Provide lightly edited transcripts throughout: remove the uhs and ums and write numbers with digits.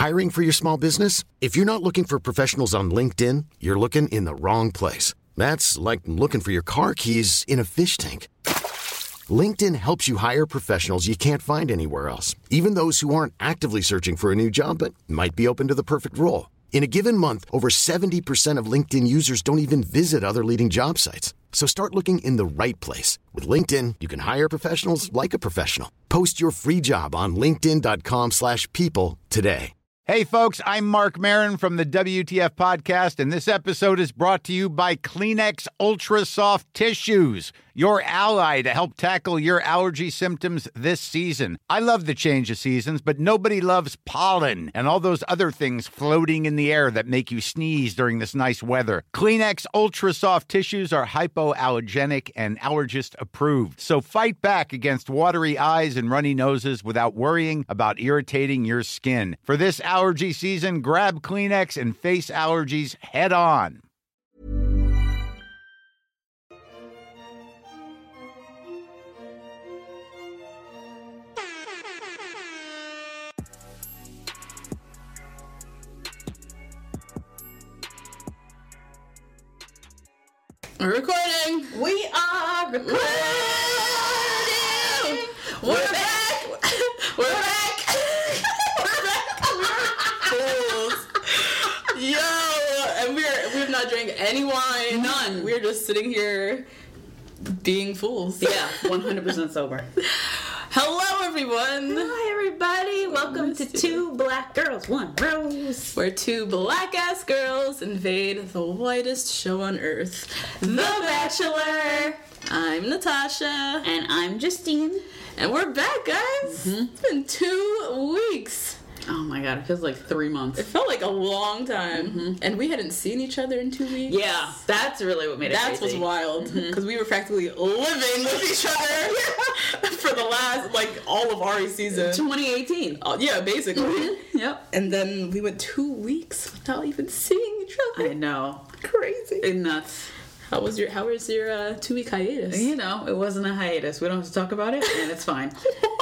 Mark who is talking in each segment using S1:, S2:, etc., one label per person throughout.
S1: Hiring for your small business? If you're not looking for professionals on LinkedIn, you're looking in the wrong place. That's like looking for your car keys in a fish tank. LinkedIn helps you hire professionals you can't find anywhere else, even those who aren't actively searching for a new job but might be open to the perfect role. In a given month, over 70% of LinkedIn users don't even visit other leading job sites. So start looking in the right place. With LinkedIn, you can hire professionals like a professional. Post your free job on linkedin.com/people today.
S2: Hey, folks, I'm Mark Maron from the WTF Podcast, and this episode is brought to you by Kleenex Ultra Soft Tissues, your ally to help tackle your allergy symptoms this season. I love the change of seasons, but nobody loves pollen and all those other things floating in the air that make you sneeze during this nice weather. Kleenex Ultra Soft Tissues are hypoallergenic and allergist approved, so fight back against watery eyes and runny noses without worrying about irritating your skin. For this allergy season, grab Kleenex and face allergies head on.
S3: We're recording.
S4: We are recording.
S3: We're back. We're back. We're back. We're fools. Yo, and we've not drank any wine.
S4: None.
S3: We're just sitting here being fools.
S4: Yeah, 100% sober.
S3: Hello, everyone.
S4: Hi, everybody. Welcome to Two Black Girls, One Rose.
S3: Where two black-ass girls invade the whitest show on earth,
S4: The Bachelor.
S3: I'm Natasha.
S4: And I'm Justine.
S3: And we're back, guys. It's been 2 weeks.
S4: Oh my god, it feels like 3 months.
S3: It felt like a long time. And we hadn't seen each other in 2 weeks.
S4: Yeah, that's really what made it
S3: That's
S4: crazy.
S3: what's wild. Because we were practically living with each other for the last, all of Ari's season.
S4: 2018.
S3: Yeah, basically.
S4: Yep.
S3: And then we went 2 weeks without even seeing each other.
S4: I know.
S3: Crazy.
S4: It's nuts.
S3: How was your 2-week hiatus?
S4: You know, it wasn't a hiatus. We don't have to talk about it, and it's fine.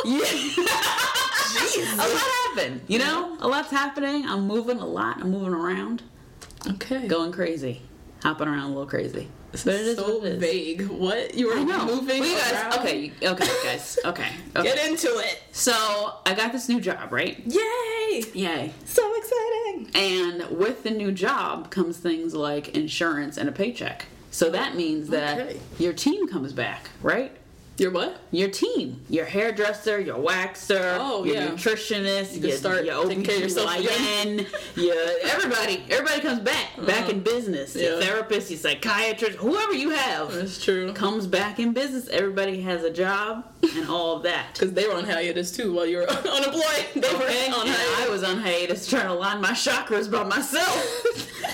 S3: Jeez.
S4: A lot happened, you know? A lot's happening. I'm moving a lot. I'm moving around.
S3: Okay.
S4: Going crazy. Hopping around a little crazy.
S3: This
S4: But it
S3: is
S4: is
S3: so
S4: what it is.
S3: vague. What? You were moving
S4: well, you guys,
S3: around?
S4: Okay, guys. Okay.
S3: Get into it.
S4: So, I got this new job, right?
S3: Yay.
S4: Yay.
S3: So exciting.
S4: And with the new job comes things like insurance and a paycheck. So that means that your team comes back, right?
S3: Your what?
S4: Your team. Your hairdresser, your waxer, your nutritionist,
S3: you start taking care of yourself
S4: again. Everybody comes back in business. Your therapist, your psychiatrist, whoever you have.
S3: That's true.
S4: Comes back in business. Everybody has a job and all of that.
S3: Because they were on hiatus too while you were unemployed. They were on hiatus.
S4: I was on hiatus trying to line my chakras by myself.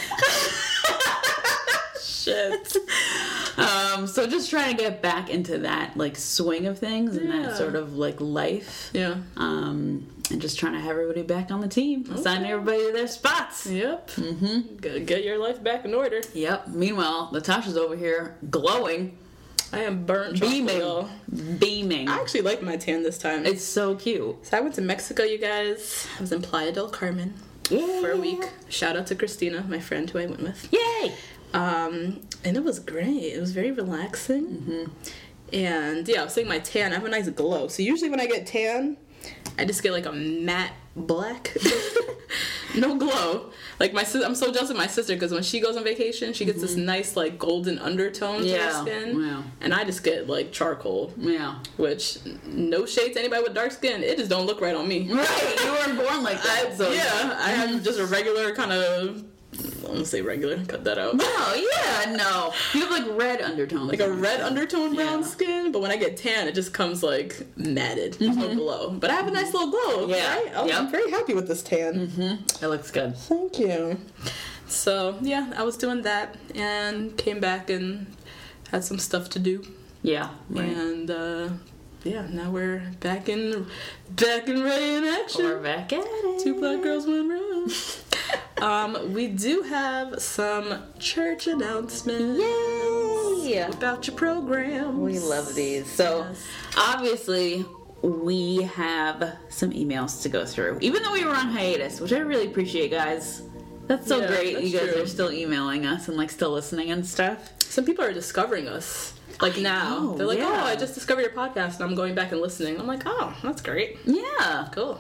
S3: Shit.
S4: So just trying to get back into that swing of things and that sort of life.
S3: Yeah.
S4: And just trying to have everybody back on the team. Assigning everybody to their spots.
S3: Yep. Gotta get your life back in order.
S4: Yep. Meanwhile, Natasha's over here glowing.
S3: I am burnt
S4: Beaming.
S3: I actually like my tan this time.
S4: It's so cute.
S3: So I went to Mexico, you guys. I was in Playa del Carmen for a week. Shout out to Christina, my friend who I went with.
S4: Yay!
S3: And it was great. It was very relaxing. And yeah, I was saying my tan, I have a nice glow. So usually when I get tan, I just get a matte black. No glow. I'm so jealous of my sister because when she goes on vacation, she gets this nice golden undertone to her skin.
S4: Yeah.
S3: And I just get charcoal.
S4: Yeah.
S3: Which, no shade to anybody with dark skin, it just don't look right on me.
S4: Right. You weren't born like that.
S3: I have just a regular kind of... I'm gonna say regular. Cut that out.
S4: No. You have red undertones.
S3: A red undertone brown skin, but when I get tan, it just comes matted. There's no glow. But I have a nice little glow.
S4: Yeah.
S3: Right? I'm very happy with this tan.
S4: It looks good.
S3: Thank you. So yeah, I was doing that and came back and had some stuff to do.
S4: Yeah. Right.
S3: And now we're back and ready in action.
S4: We're back at it.
S3: Two Black Girls, One Rose. We do have some church announcements.
S4: Yay!
S3: About your program.
S4: We love these. So, obviously, we have some emails to go through. Even though we were on hiatus, which I really appreciate, guys. That's so great.
S3: That's
S4: you guys
S3: true.
S4: are still emailing us and like still listening and stuff.
S3: Some people are discovering us. Like now.
S4: know,
S3: They're like,
S4: yeah.
S3: oh, I just discovered your podcast and I'm going back and listening. I'm like, oh, that's great.
S4: Yeah.
S3: Cool.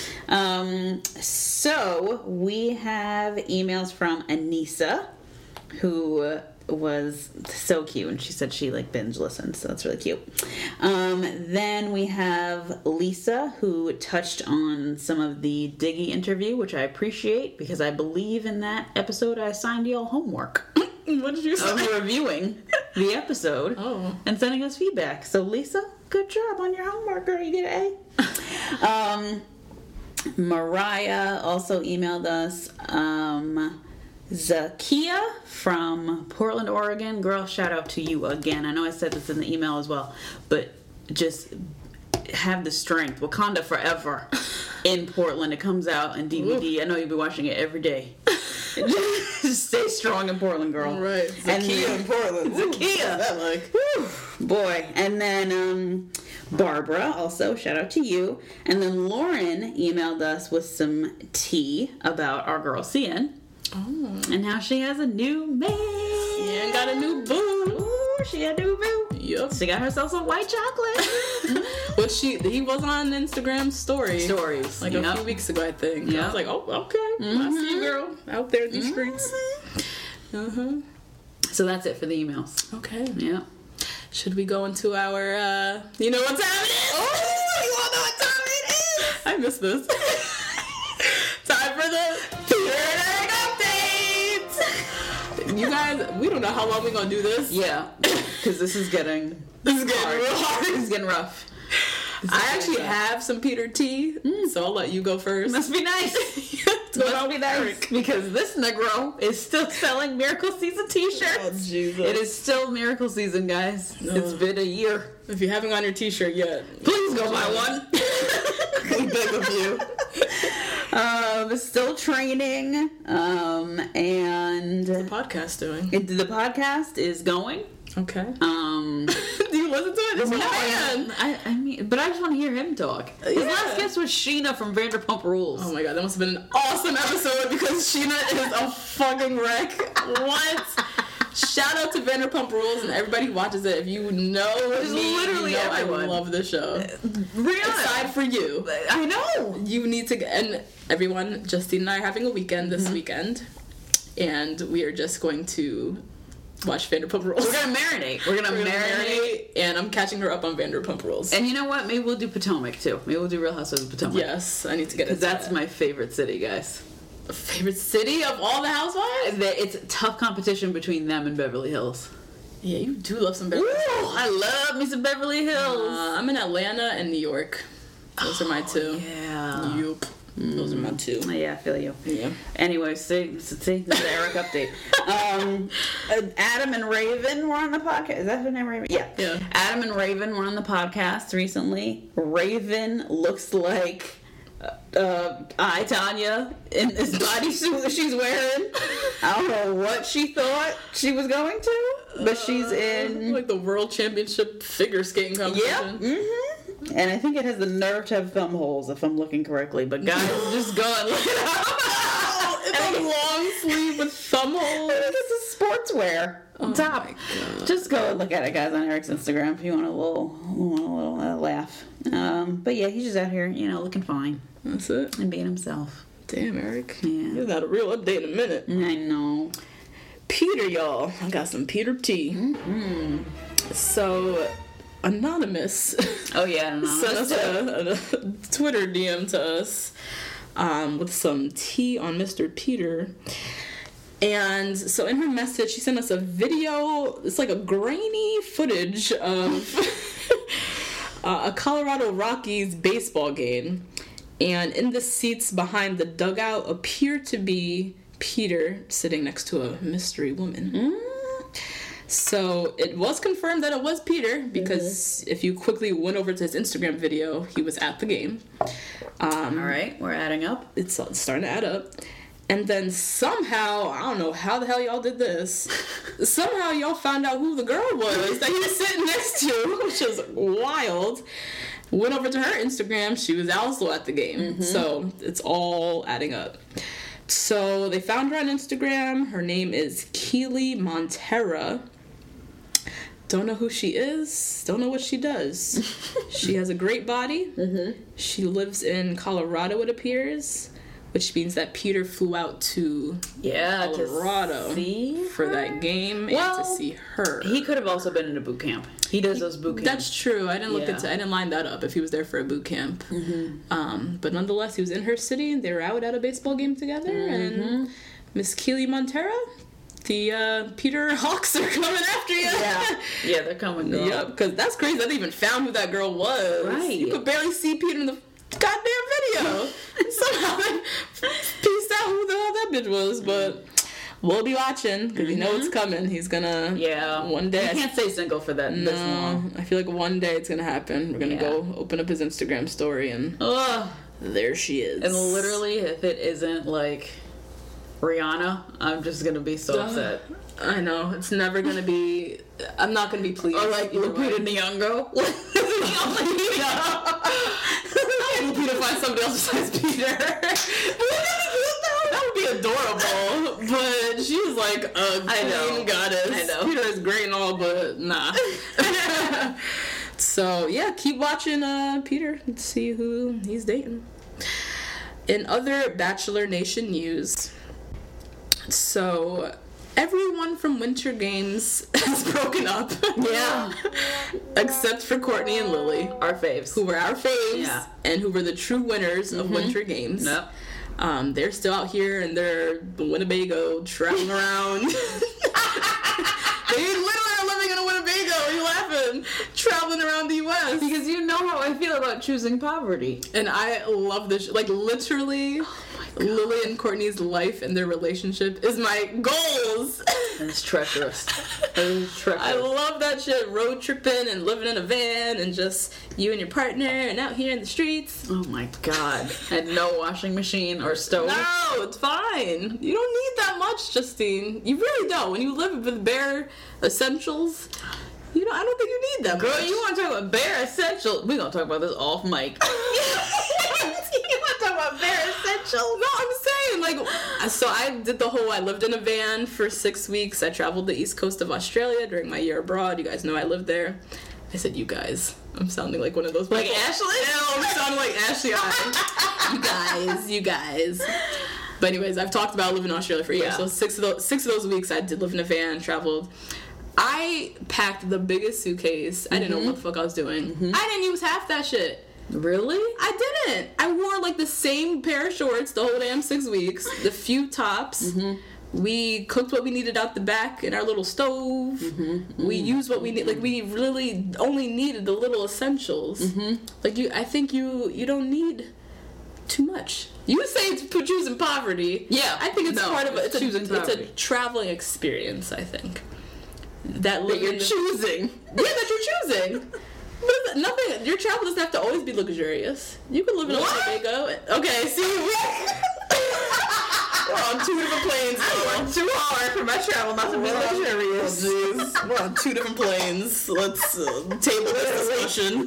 S4: So we have emails from Anissa, who was so cute, and she said she like binge listened, so that's really cute. Then we have Lisa, who touched on some of the Diggy interview, which I appreciate because I believe in that episode I assigned y'all homework
S3: What did you say?
S4: of reviewing the episode and sending us feedback. So Lisa, good job on your homework, girl. You get an A. Mariah also emailed us. Zakia from Portland, Oregon. Girl, shout out to you again. I know I said this in the email as well, but just have the strength. Wakanda Forever in Portland. It comes out in DVD. I know you'll be watching it every day. Just stay strong in Portland, girl.
S3: Right. Zakia in Portland.
S4: Zakia.
S3: That like?
S4: Whew, boy. And then Barbara, also, shout out to you. And then Lauren emailed us with some tea about our girl Cian. Oh. And now she has a new man.
S3: Yeah, got a new boo.
S4: Ooh, she had a new boo.
S3: Yep.
S4: She got herself some white chocolate.
S3: Which he was on Instagram stories like
S4: Yep.
S3: a few weeks ago, I think.
S4: Yep.
S3: I was like, oh, okay. I see you, girl, out there in these streets.
S4: So that's it for the emails.
S3: Okay.
S4: Yeah.
S3: Should we go into our, you know what time it is?
S4: Oh, you all know what time it is?
S3: I missed this. Time for the periodic updates. You guys, we don't know how long we're gonna do this.
S4: Yeah. Because this is getting
S3: This is getting
S4: hard.
S3: real hard.
S4: This is getting rough.
S3: I actually have some Peter tea, so I'll let you go first.
S4: Must be nice. Must be nice. Because this Negro is still selling Miracle Season t-shirts.
S3: Oh, Jesus.
S4: It is still Miracle Season, guys. It's been a year.
S3: If you haven't gotten your t-shirt yet,
S4: Please go buy one.
S3: we beg of you.
S4: Still training. And
S3: The podcast doing.
S4: the podcast is going.
S3: Okay.
S4: Um,
S3: Do you listen to it? It's my man.
S4: I mean, but I just want to hear him talk. His last guest was Sheena from Vanderpump Rules.
S3: Oh my god, that must have been an awesome episode because Sheena is a fucking wreck. What? Shout out to Vanderpump Rules and everybody who watches it. If you know me,
S4: literally
S3: you know
S4: everyone.
S3: I love the show.
S4: Rihanna.
S3: Aside for you.
S4: I know.
S3: You need to, and everyone, Justine and I are having a weekend this weekend, and we are just going to watch Vanderpump Rules.
S4: We're gonna marinate. We're gonna marinate.
S3: and I'm catching her up on Vanderpump Rules.
S4: And you know what? Maybe we'll do Potomac too. Maybe we'll do Real Housewives of Potomac.
S3: Yes, I need to get it.
S4: Because that's my favorite city, guys.
S3: favorite city of all the housewives.
S4: It's a tough competition between them and Beverly Hills.
S3: Yeah, you do love some Beverly Hills.
S4: Ooh, I love me some Beverly Hills.
S3: I'm in Atlanta and New York. Those are my two.
S4: Yeah.
S3: Yup. Those are my two.
S4: Yeah, I feel you.
S3: Yeah.
S4: Anyway, see, this is the Eric update. Adam and Raven were on the podcast. Is that her name, Raven? Yeah.
S3: Yeah.
S4: Adam and Raven were on the podcast recently. Raven looks like I, Tanya, in this bodysuit that she's wearing. I don't know what she thought she was going to, but she's in.
S3: Like the World Championship figure skating competition.
S4: Yep. And I think it has the nerve to have thumb holes, if I'm looking correctly. But guys, just go and look it up.
S3: It's a long sleeve with thumb holes.
S4: I think it's a sportswear on top. Just go and look at it, guys, on Eric's Instagram if you want a little laugh. But yeah, he's just out here, looking fine
S3: That's it.
S4: and being himself.
S3: Damn, Eric.
S4: Yeah.
S3: You got a real update in a minute.
S4: I know.
S3: Peter, y'all. I got some Peter tea. Mm-hmm. So, Anonymous
S4: Oh yeah,
S3: sent us a Twitter DM to us with some tea on Mr. Peter. And so in her message, she sent us a video. It's like a grainy footage of a Colorado Rockies baseball game. And in the seats behind the dugout appear to be Peter sitting next to a mystery woman. So it was confirmed that it was Peter because if you quickly went over to his Instagram video, he was at the game.
S4: All right, we're adding up.
S3: It's starting to add up. And then somehow, I don't know how the hell y'all did this, somehow y'all found out who the girl was that he was sitting next to, which is wild. Went over to her Instagram. She was also at the game. So it's all adding up. So they found her on Instagram. Her name is Keely Montera. Don't know who she is. Don't know what she does. She has a great body. She lives in Colorado, it appears, which means that Peter flew out to Colorado for that game and to see her.
S4: He could have also been in a boot camp. He does those boot camps.
S3: That's true. I didn't look into. I didn't line that up if he was there for a boot camp. But nonetheless, he was in her city. They were out at a baseball game together, and Miss Keely Montera, the Peter Hawks are coming after you.
S4: Yeah, they're coming. Girl.
S3: Yep, because that's crazy. I didn't even found who that girl was.
S4: Right.
S3: You could barely see Peter in the goddamn video. Somehow they pieced out who the hell that bitch was, but. We'll be watching because we know it's coming. He's gonna one day.
S4: You can't stay single for that this long.
S3: I feel like one day it's gonna happen. We're gonna go open up his Instagram story and there she is.
S4: And literally, if it isn't like Rihanna, I'm just gonna be so upset.
S3: I know it's never gonna be. I'm not gonna be pleased.
S4: Or like Lupita Nyong'o.
S3: Lupita find somebody else besides Peter. That would be adorable, but she's like a queen goddess.
S4: I know.
S3: Peter is great and all, but nah. So yeah, keep watching Peter and see who he's dating. In other Bachelor Nation news, so everyone from Winter Games has broken up. Except for Courtney and Lily,
S4: Our faves.
S3: who were our faves and who were the true winners of Winter Games.
S4: Yep.
S3: They're still out here in their Winnebago traveling around. They literally are living in a Winnebago. Are you laughing? Traveling around the U.S.
S4: Because you know how I feel about choosing poverty.
S3: And I love this. Like, literally, Lily and Courtney's life and their relationship is my goals.
S4: And it's treacherous.
S3: I love that shit. Road tripping and living in a van and just you and your partner and out here in the streets.
S4: Oh my god. And no washing machine or stove.
S3: No, it's fine. You don't need that much, Justine. You really don't. When you live with bare essentials, I don't think you need that
S4: Girl,
S3: much.
S4: you want to talk about bare essentials? We're going to talk about this off mic. You want to talk about bare essentials?
S3: No, I'm saying, like, so I did I lived in a van for 6 weeks. I traveled the east coast of Australia during my year abroad. You guys know I lived there. I said, you guys. I'm sounding like one of those people.
S4: Like Ashley?
S3: No, I'm sounding like Ashley. You guys. But anyways, I've talked about living in Australia for years.
S4: Yeah.
S3: So six of those weeks I did live in a van, traveled. I packed the biggest suitcase. I didn't know what the fuck I was doing. I didn't use half that shit.
S4: Really?
S3: I didn't. I wore like the same pair of shorts the whole damn 6 weeks. The few tops. We cooked what we needed out the back in our little stove. We used what we need. Like, we really only needed the little essentials. Like, I think you don't need too much. You say it's choosing poverty.
S4: Yeah.
S3: I think it's part of
S4: it's choosing poverty.
S3: It's a traveling experience, I think. That
S4: you're choosing.
S3: Yeah, that you're choosing. But nothing. Your travel doesn't have to always be luxurious. You can live in a Winnebago. Okay, see, we're on two different planes.
S4: I worked too hard for my travel not to be luxurious.
S3: Jeez, we're on two different planes. Let's table this discussion.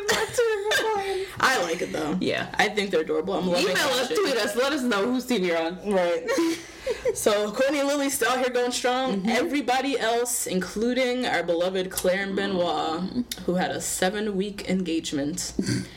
S3: I like it though.
S4: Yeah,
S3: I think they're adorable. I'm loving
S4: Email us, tweet us, let us know whose team you're on.
S3: Right. So Courtney and Lily's still out here going strong. Everybody else, including our beloved Claire and Benoit, who had a 7-week engagement,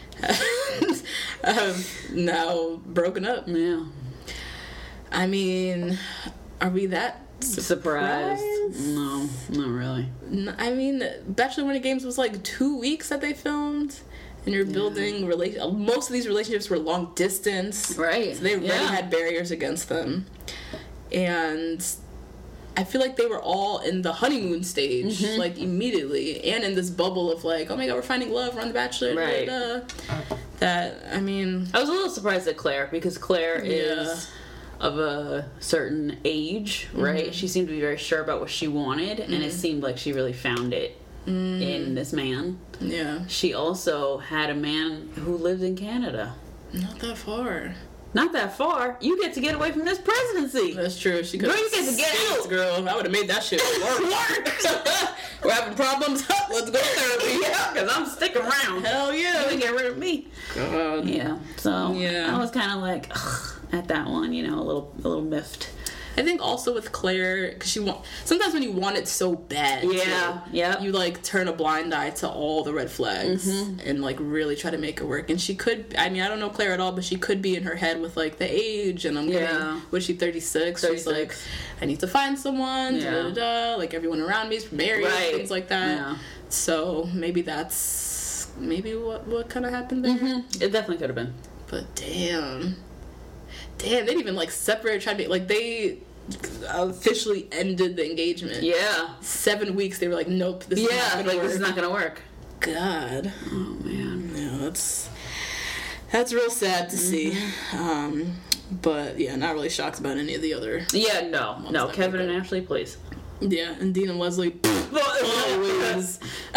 S3: have now broken up.
S4: Yeah.
S3: I mean, are we that surprised?
S4: No, not really.
S3: I mean, Bachelor Winter Games was like 2 weeks that they filmed. And you're building most of these relationships were long distance.
S4: Right.
S3: So they already had barriers against them. And I feel like they were all in the honeymoon stage, like, immediately. And in this bubble of, like, oh my god, we're finding love, we're on The Bachelor.
S4: Right.
S3: That, I mean...
S4: I was a little surprised at Claire, because Claire is of a certain age, right? She seemed to be very sure about what she wanted, and it seemed like she really found it in this man.
S3: Yeah.
S4: She also had a man who lived in Canada.
S3: Not that far.
S4: not that far. You get to get away from this presidency.
S3: That's true. She could.
S4: Girl, you get to get out.
S3: Girl, I would have made that shit work. We're having problems. Let's go to therapy.
S4: Yeah, because I'm sticking around.
S3: Hell yeah.
S4: You get rid of me.
S3: God.
S4: Yeah. So
S3: Yeah.
S4: I was kind of like, ugh, at that one, you know, a little miffed.
S3: I think also with Claire, because sometimes when you want it so bad, you like turn a blind eye to all the red flags and like really try to make it work. And she could, I mean, I don't know Claire at all, but she could be in her head with like the age, and I'm getting, was she 36? She's like, I need to find someone, like everyone around me is married, things like that. Yeah. So maybe that's what kind of happened there.
S4: It definitely could have been.
S3: But damn, they didn't even like separate, try to be like, they officially ended the engagement.
S4: Yeah.
S3: 7 weeks they were like, nope, this is not gonna work.
S4: This is not gonna work.
S3: God.
S4: Oh man.
S3: Yeah, that's real sad to see. But yeah, not really shocked about any of the other.
S4: Yeah, no, Kevin and Ashley, please.
S3: Yeah, and Dean and Leslie, always.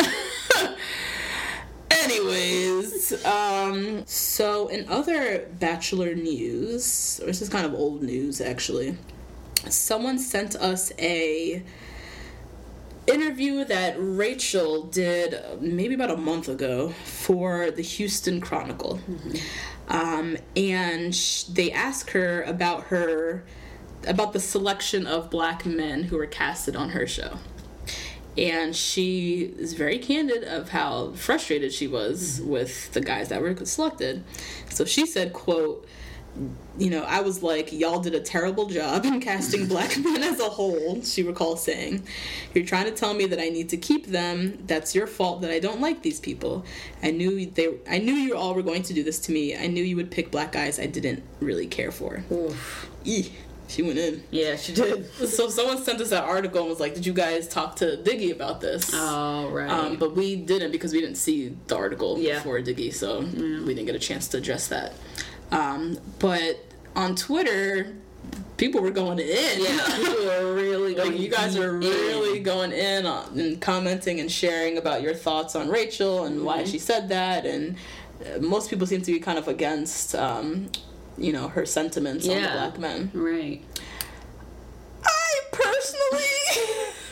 S3: Anyways, so in other Bachelor news, or this is kind of old news actually, someone sent us a interview that Rachel did maybe about a month ago for the Houston Chronicle. And they asked her about the selection of black men who were casted on her show. And she is very candid of how frustrated she was with the guys that were selected. So she said, quote, you know, I was like, y'all did a terrible job in casting black men as a whole, she recalls saying. You're trying to tell me that I need to keep them. That's your fault that I don't like these people. I knew you all were going to do this to me. I knew you would pick black guys I didn't really care for.
S4: Oof.
S3: She went in.
S4: Yeah, she did.
S3: So someone sent us that article and was like, did you guys talk to Diggy about this?
S4: Oh, right.
S3: But we didn't, because we didn't see the article before Diggy, so we didn't get a chance to address that. But on Twitter, people were going in.
S4: Yeah, people were really going in.
S3: You guys are really going in and commenting and sharing about your thoughts on Rachel and why she said that. And most people seem to be kind of against her sentiments on the black men.
S4: Right.
S3: I personally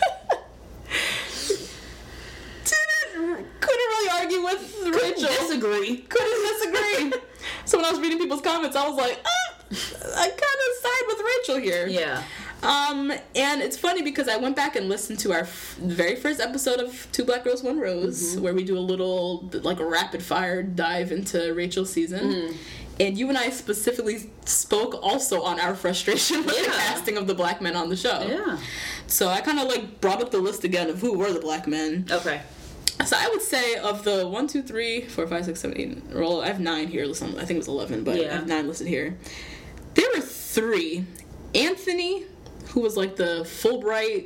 S3: couldn't really argue with Rachel. Couldn't disagree. So when I was reading people's comments, I was like, I kind of side with Rachel here.
S4: Yeah.
S3: And it's funny because I went back and listened to our very first episode of Two Black Girls, One Rose, where we do a little, like, a rapid fire dive into Rachel's season. And you and I specifically spoke also on our frustration with the casting of the black men on the show. Yeah. So I kind of, like, brought up the list again of who were the black men.
S4: Okay.
S3: So I would say of the 1, 2, 3, 4, 5, 6, 7, 8, well, I have 9 here. I think it was 11, but I have 9 listed here. There were 3. Anthony, who was like the Fulbright,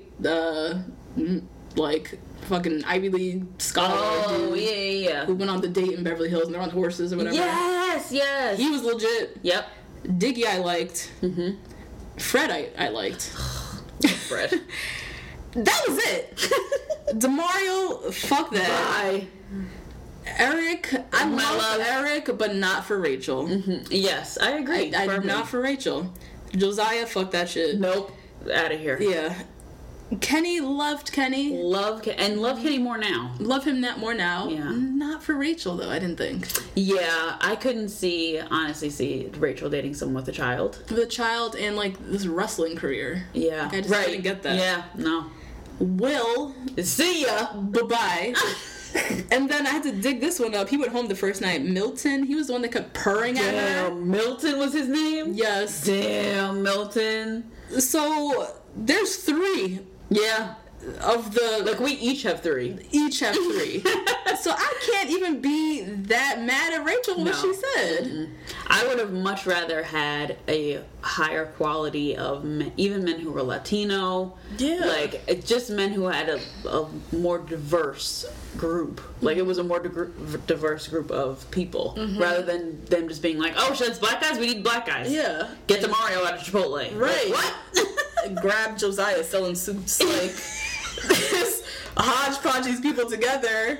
S3: like fucking Ivy League scholar.
S4: Oh, yeah.
S3: Who went on the date in Beverly Hills and they're on horses or whatever.
S4: Yes.
S3: He was legit.
S4: Yep.
S3: Diggy I liked. Fred I liked.
S4: Fred.
S3: That was it. DeMario, fuck that.
S4: Bye.
S3: Eric, I love Eric, but not for Rachel.
S4: Yes, I agree.
S3: I did not for Rachel. Josiah, fuck that shit.
S4: Nope. Out of here.
S3: Yeah. Kenny, loved Kenny.
S4: Love Kenny more now.
S3: Love him more now.
S4: Yeah.
S3: Not for Rachel, though, I didn't think.
S4: Yeah, I couldn't honestly see Rachel dating someone with a child.
S3: With a child and, like, this wrestling career.
S4: Yeah.
S3: Like, I just didn't get that.
S4: Yeah, no.
S3: Will.
S4: See ya.
S3: Bye-bye. And then I had to dig this one up. He went home the first night. Milton, he was the one that kept purring at her.
S4: Milton was his name?
S3: Yes.
S4: Damn, Milton.
S3: So, there's 3.
S4: Yeah.
S3: Of the...
S4: Like, we each have 3.
S3: Each have 3. So I can't even be that mad at Rachel what she said.
S4: I would have much rather had a higher quality of men, even men who were Latino. Yeah. Like, it's just men who had a more diverse group. Like, it was a more diverse group of people. Rather than them just being like, oh, shit, it's black guys? We need black guys.
S3: Yeah.
S4: Get the Mario out of Chipotle.
S3: Right.
S4: Like, what?
S3: Grab Josiah selling soups. Like, hodgepodge these people together.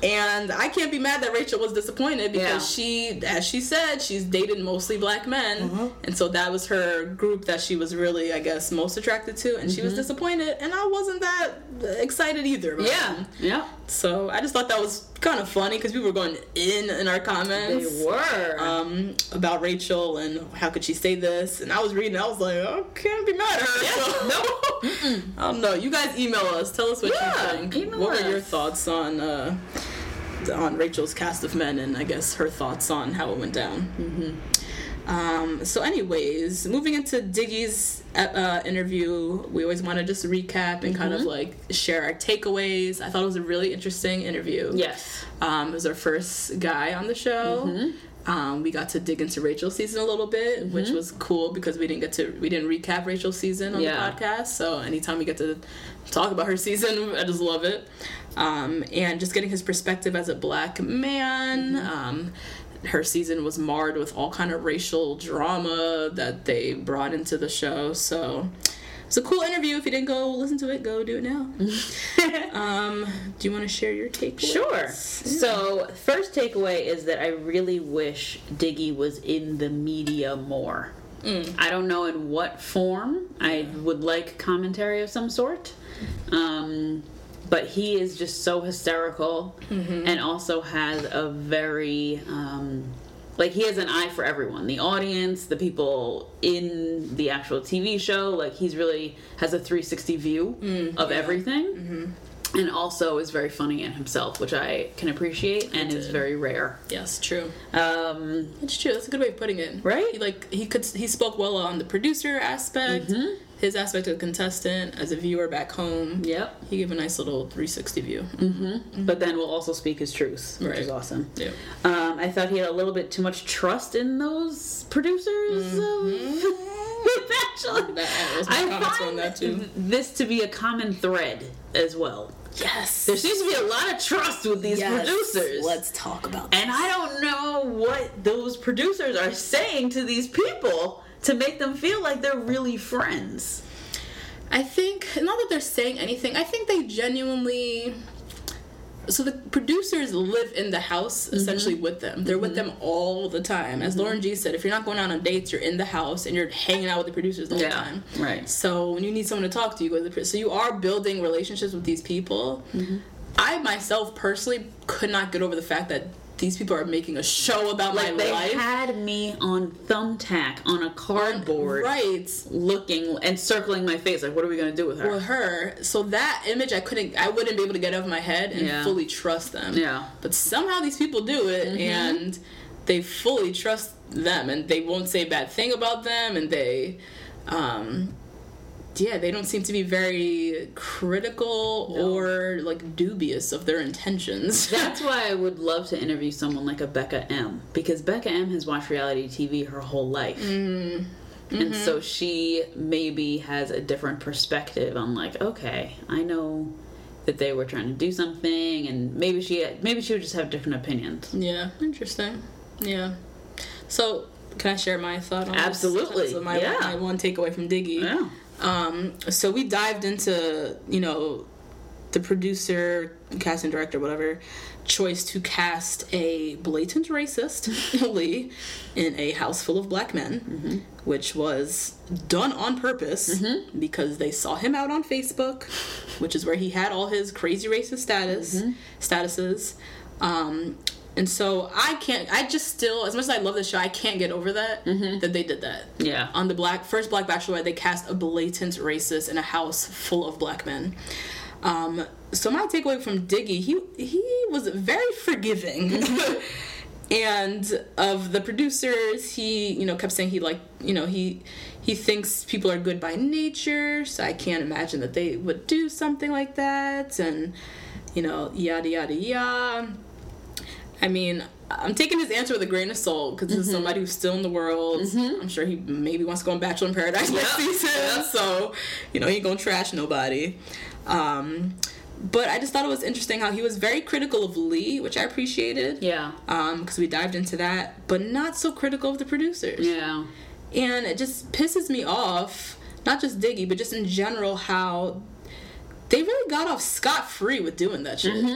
S3: And I can't be mad that Rachel was disappointed because
S4: Yeah.
S3: as she said, she's dated mostly black men. And so that was her group that she was really, I guess, most attracted to. And she was disappointed. And I wasn't that excited either about them.
S4: Yeah.
S3: So I just thought that was kind of funny because people were going in our comments.
S4: They were.
S3: About Rachel and how could she say this. And I was reading, I was like, I can't be mad at her. So, no. I don't know. You guys email us. Tell us what you think.
S4: Email
S3: What were your
S4: us.
S3: thoughts on Rachel's cast of men and I guess her thoughts on how it went down. So anyways, moving into Diggy's interview, we always want to just recap and kind of like share our takeaways. I thought it was a really interesting interview.
S4: Yes.
S3: It was our first guy on the show. We got to dig into Rachel's season a little bit, which was cool because we didn't recap Rachel's season on the podcast. So anytime we get to talk about her season, I just love it. And just getting his perspective as a black man. Her season was marred with all kind of racial drama that they brought into the show. So it's a cool interview. If you didn't go listen to it, go do it now. Do you want to share your takeaways?
S4: Sure.
S3: Yeah.
S4: So, first takeaway is that I really wish Diggy was in the media more. I don't know in what form. I would like commentary of some sort. But he is just so hysterical and also has a very, he has an eye for everyone. The audience, the people in the actual TV show, like he's really has a 360 view of everything. And also is very funny in himself, which I can appreciate and is very rare.
S3: Yes, true. It's true. That's a good way of putting it.
S4: Right?
S3: He spoke well on the producer aspect, his aspect of contestant, as a viewer back home.
S4: Yep.
S3: He gave a nice little 360 view.
S4: But then will also speak his truth, which is awesome.
S3: Yeah.
S4: I thought he had a little bit too much trust in those producers. Actually,
S3: That was my comments on that too.
S4: This to be a common thread as well.
S3: Yes.
S4: There seems to be a lot of trust with these producers.
S3: Let's talk about that.
S4: And I don't know what those producers are saying to these people to make them feel like they're really friends.
S3: I think, not that they're saying anything, I think they genuinely... So the producers live in the house essentially with them. They're with them all the time. As Lauren G said, if you're not going out on dates, you're in the house and you're hanging out with the producers the whole time.
S4: Right.
S3: So when you need someone to talk to, you go to the producer. So you are building relationships with these people. I myself personally could not get over the fact that these people are making a show about my
S4: They
S3: life.
S4: had me on thumbtack on a cardboard,
S3: Right.
S4: looking and circling my face. Like, what are we gonna do with her?
S3: With her. So that image I wouldn't be able to get out of my head and fully trust them.
S4: Yeah.
S3: But somehow these people do it and they fully trust them and they won't say a bad thing about them and they they don't seem to be very critical or like dubious of their intentions.
S4: That's why I would love to interview someone like a Becca M, because Becca M has watched reality TV her whole life. And so she maybe has a different perspective on like, okay, I know that they were trying to do something, and maybe she would just have different opinions.
S3: Yeah, interesting. Yeah. So, can I share my thought on
S4: Absolutely.
S3: this? So my one takeaway from Diggy.
S4: Yeah.
S3: So we dived into, the producer, casting director, whatever, choice to cast a blatant racist, Lee, in a house full of black men, which was done on purpose because they saw him out on Facebook, which is where he had all his crazy racist statuses. And so I just still, as much as I love the show, I can't get over that, that they did that.
S4: Yeah.
S3: On the first Black Bachelorette, they cast a blatant racist in a house full of black men. So my takeaway from Diggy, he was very forgiving. And of the producers, he, kept saying he thinks people are good by nature, so I can't imagine that they would do something like that, and, yada, yada, yada. I mean, I'm taking his answer with a grain of salt because this is somebody who's still in the world. I'm sure he maybe wants to go on Bachelor in Paradise next season. So, he ain't gonna trash nobody. But I just thought it was interesting how he was very critical of Lee, which I appreciated.
S4: Yeah.
S3: Because we dived into that, but not so critical of the producers.
S4: Yeah.
S3: And it just pisses me off, not just Diggy, but just in general, how they really got off scot-free with doing that shit.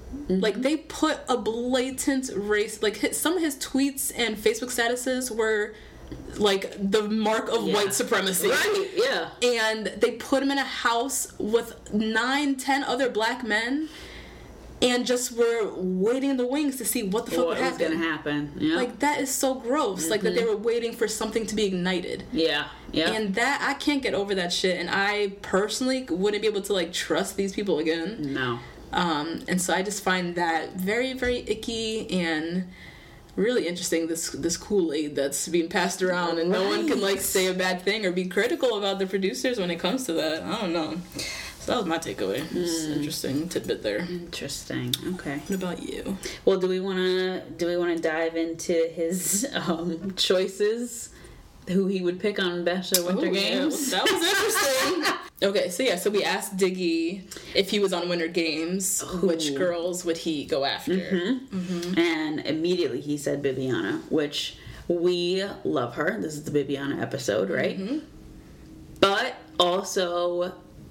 S3: Like, they put a blatant race, like, some of his tweets and Facebook statuses were, like, the mark of white supremacy.
S4: Right, yeah.
S3: And they put him in a house with 9-10 other black men and just were waiting in the wings to see what the fuck would happen.
S4: What was going to happen. Yeah.
S3: Like, that is so gross. Like, that they were waiting for something to be ignited.
S4: Yeah, yeah.
S3: And that, I can't get over that shit. And I personally wouldn't be able to, like, trust these people again.
S4: No.
S3: And so I just find that very, very icky and really interesting, this Kool-Aid that's being passed around, and no one can, like, say a bad thing or be critical about the producers when it comes to that. I don't know. So that was my takeaway. It's interesting tidbit there.
S4: Interesting. Okay.
S3: What about you?
S4: Well, do we want to dive into his choices? Who he would pick on Bachelor Winter Games?
S3: Yeah, that was interesting. Okay, so we asked Diggy if he was on Winter Games, which girls would he go after?
S4: And immediately he said Bibiana, which we love her. This is the Bibiana episode, right? But also,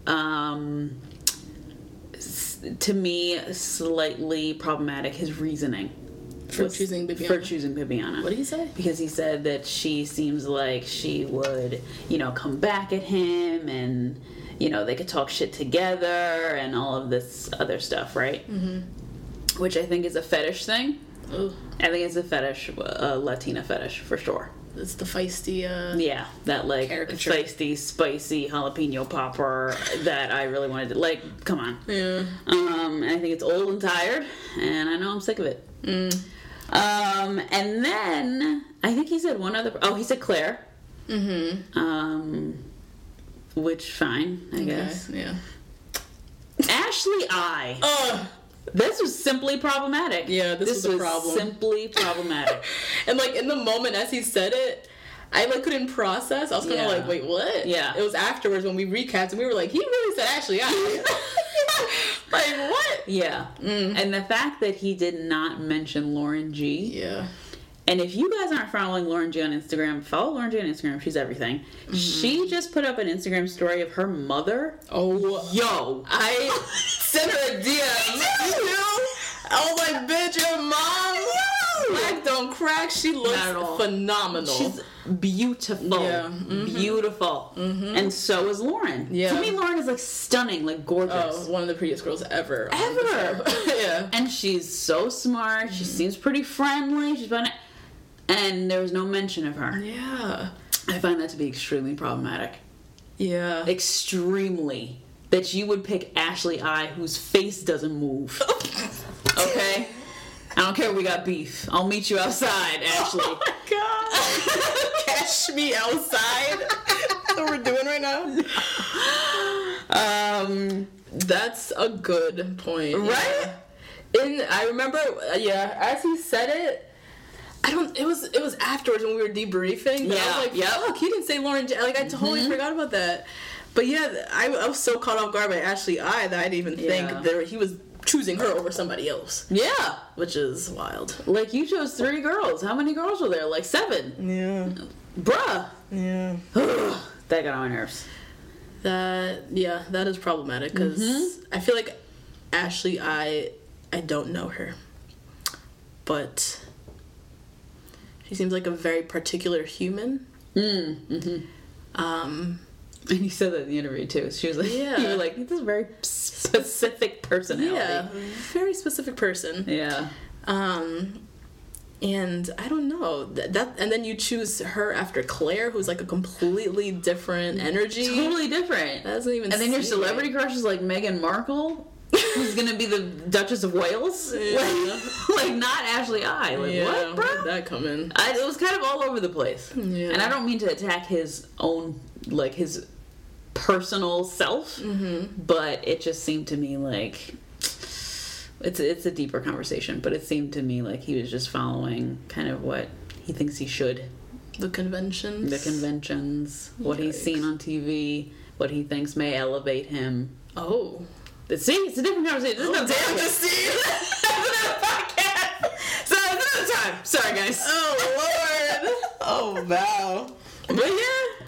S4: to me, slightly problematic, his reasoning.
S3: For choosing Bibiana?
S4: For choosing Bibiana.
S3: What did he say?
S4: Because he said that she seems like she would, come back at him, and, they could talk shit together and all of this other stuff, right? Which I think is a fetish thing.
S3: Ooh.
S4: I think it's a fetish, a Latina fetish, for sure.
S3: It's the feisty,
S4: yeah, that, like,
S3: caricature.
S4: Feisty, spicy jalapeno popper that I really wanted to, like, come on.
S3: Yeah.
S4: And I think it's old and tired, and I know I'm sick of it. And then I think he said one other. Oh, he said Claire. Which fine, I guess.
S3: Yeah.
S4: Ashley I. This was simply problematic.
S3: Yeah, this was a problem.
S4: Simply problematic.
S3: And, like, in the moment as he said it, I, like, couldn't process. I was kind of like, wait, what?
S4: Yeah.
S3: It was afterwards when we recapped and we were like, he really said Ashley I. Like, what?
S4: Yeah. And the fact that he did not mention Lauren G.
S3: Yeah.
S4: And if you guys aren't following Lauren G on Instagram, follow Lauren G on Instagram. She's everything. She just put up an Instagram story of her mother.
S3: Oh.
S4: Yo.
S3: I sent her a DM. You know? I was like, bitch, your mom. Black don't crack. She looks phenomenal.
S4: She's beautiful.
S3: Yeah.
S4: Beautiful. And so is Lauren.
S3: Yeah.
S4: To me, Lauren is, like, stunning, like, gorgeous.
S3: Oh, one of the prettiest girls ever.
S4: Ever.
S3: Yeah.
S4: And she's so smart. She seems pretty friendly. She's fun. And there was no mention of her.
S3: Yeah.
S4: I find that to be extremely problematic.
S3: Yeah.
S4: Extremely. That you would pick Ashley I, whose face doesn't move. Okay? I don't care if we got beef. I'll meet you outside, Ashley.
S3: Oh my god. Catch me outside. That's what we're doing right now. That's a good point.
S4: Right?
S3: Yeah. And I remember, as he said it, it was afterwards when we were debriefing. But I was like, fuck, he didn't say Lauren J. Like, I totally forgot about that. But yeah, I was so caught off guard by Ashley I that I didn't even think that he was choosing her over somebody else.
S4: Yeah.
S3: Which is wild.
S4: Like, you chose 3 girls. How many girls were there? Like 7.
S3: Yeah.
S4: Bruh.
S3: Yeah.
S4: That got on my nerves.
S3: That is problematic because I feel like Ashley I don't know her, but she seems like a very particular human.
S4: And you said that in the interview too. She was like, you were like, this is a very specific personality.
S3: Yeah, very specific person.
S4: Yeah.
S3: And I don't know that, and then you choose her after Claire, who's like a completely different energy.
S4: Totally different.
S3: That doesn't even.
S4: And then your celebrity crush is like Meghan Markle, who's gonna be the Duchess of Wales.
S3: Yeah.
S4: Like not Ashley I. Like what, bro?
S3: Where'd that come in?
S4: It was kind of all over the place.
S3: Yeah.
S4: And I don't mean to attack his own, like his personal self, but it just seemed to me like. It's a deeper conversation, but it seemed to me like he was just following kind of what he thinks he should.
S3: The conventions.
S4: What he's seen on TV, what he thinks may elevate him.
S3: Oh.
S4: See, it's a different conversation. This is no
S3: damn to see.
S4: That's another podcast. So it's another time. Sorry, guys.
S3: Oh, Lord. Oh, wow.
S4: But yeah,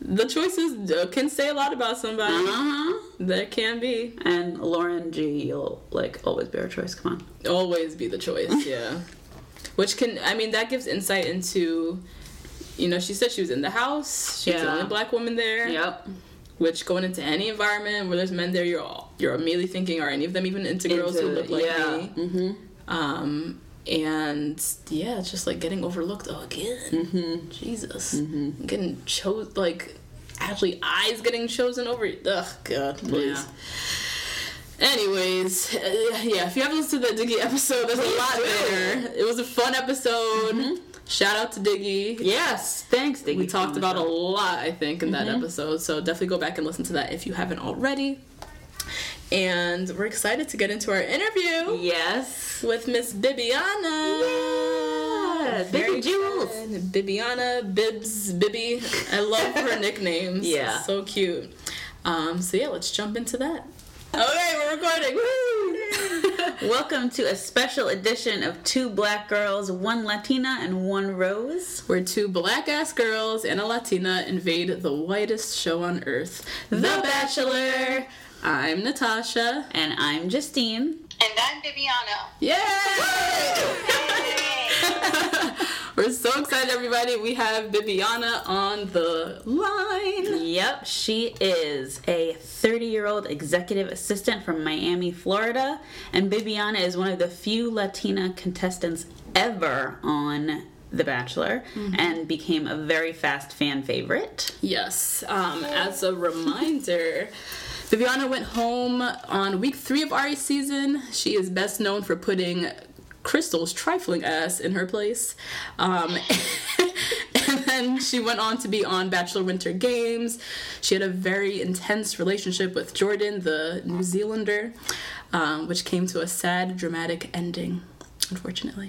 S3: the choices can say a lot about somebody. There can be.
S4: And Lauren G, you'll like always be our choice. Come on.
S3: Always be the choice, yeah. Which can, I mean, that gives insight into, you know, she said she was in the house. She's the only black woman there.
S4: Yep.
S3: Which, going into any environment where there's men there, you're immediately thinking, are any of them even into girls who look like me? And yeah, it's just like getting overlooked again. Jesus. Getting like Ashley Eyes getting chosen over. Ugh, God, please. Anyways, yeah, if you haven't listened to the Diggy episode, there's a lot there. It was a fun episode. Shout out to Diggy.
S4: Yes, thanks, Diggy.
S3: We talked about a lot, I think, in that episode, so definitely go back and listen to that if you haven't already. And we're excited to get into our interview.
S4: Yes.
S3: With Miss Bibiana.
S4: Yeah. Baby Jules.
S3: Bibiana, Bibs, Bibby. I love her nicknames.
S4: Yeah.
S3: So cute. So yeah, let's jump into that. Okay, we're recording. Woo!
S4: Welcome to a special edition of Two Black Girls, One Latina, and One Rose.
S3: Where two black-ass girls and a Latina invade the whitest show on earth, The Bachelor. I'm Natasha.
S4: And I'm Justine.
S5: And I'm Bibiana.
S3: Yay! We're so excited, everybody. We have Bibiana on the line.
S4: Yep, she is a 30-year-old executive assistant from Miami, Florida. And Bibiana is one of the few Latina contestants ever on The Bachelor and became a very fast fan favorite.
S3: Yes. As a reminder, Bibiana went home on week 3 of Ari's season. She is best known for putting Crystal's trifling ass in her place. And then she went on to be on Bachelor Winter Games. She had a very intense relationship with Jordan, the New Zealander, which came to a sad, dramatic ending, unfortunately.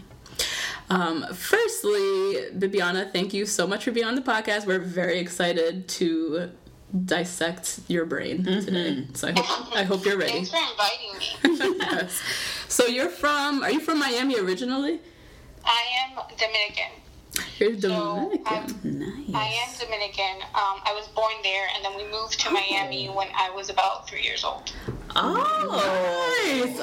S3: Firstly, Bibiana, thank you so much for being on the podcast. We're very excited to dissect your brain today. So I hope you're ready.
S5: Thanks for inviting me.
S3: Yes. So are you from Miami originally?
S5: I am Dominican.
S3: You're Dominican.
S4: Nice.
S5: I am Dominican. I was born there, and then we moved to Miami when I was about 3 years old.
S4: Oh.
S3: Nice.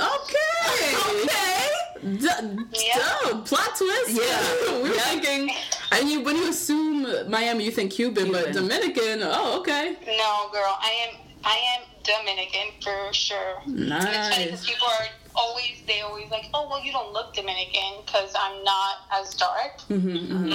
S3: Okay. Dope. Plot twist.
S4: Yeah.
S3: We were thinking, and when you assume Miami, you think Cuban, but Dominican. Oh, okay.
S5: No, girl. I am Dominican for sure.
S3: Nice.
S5: And it's funny because people are always like, oh, well, you don't look Dominican because I'm not as dark. And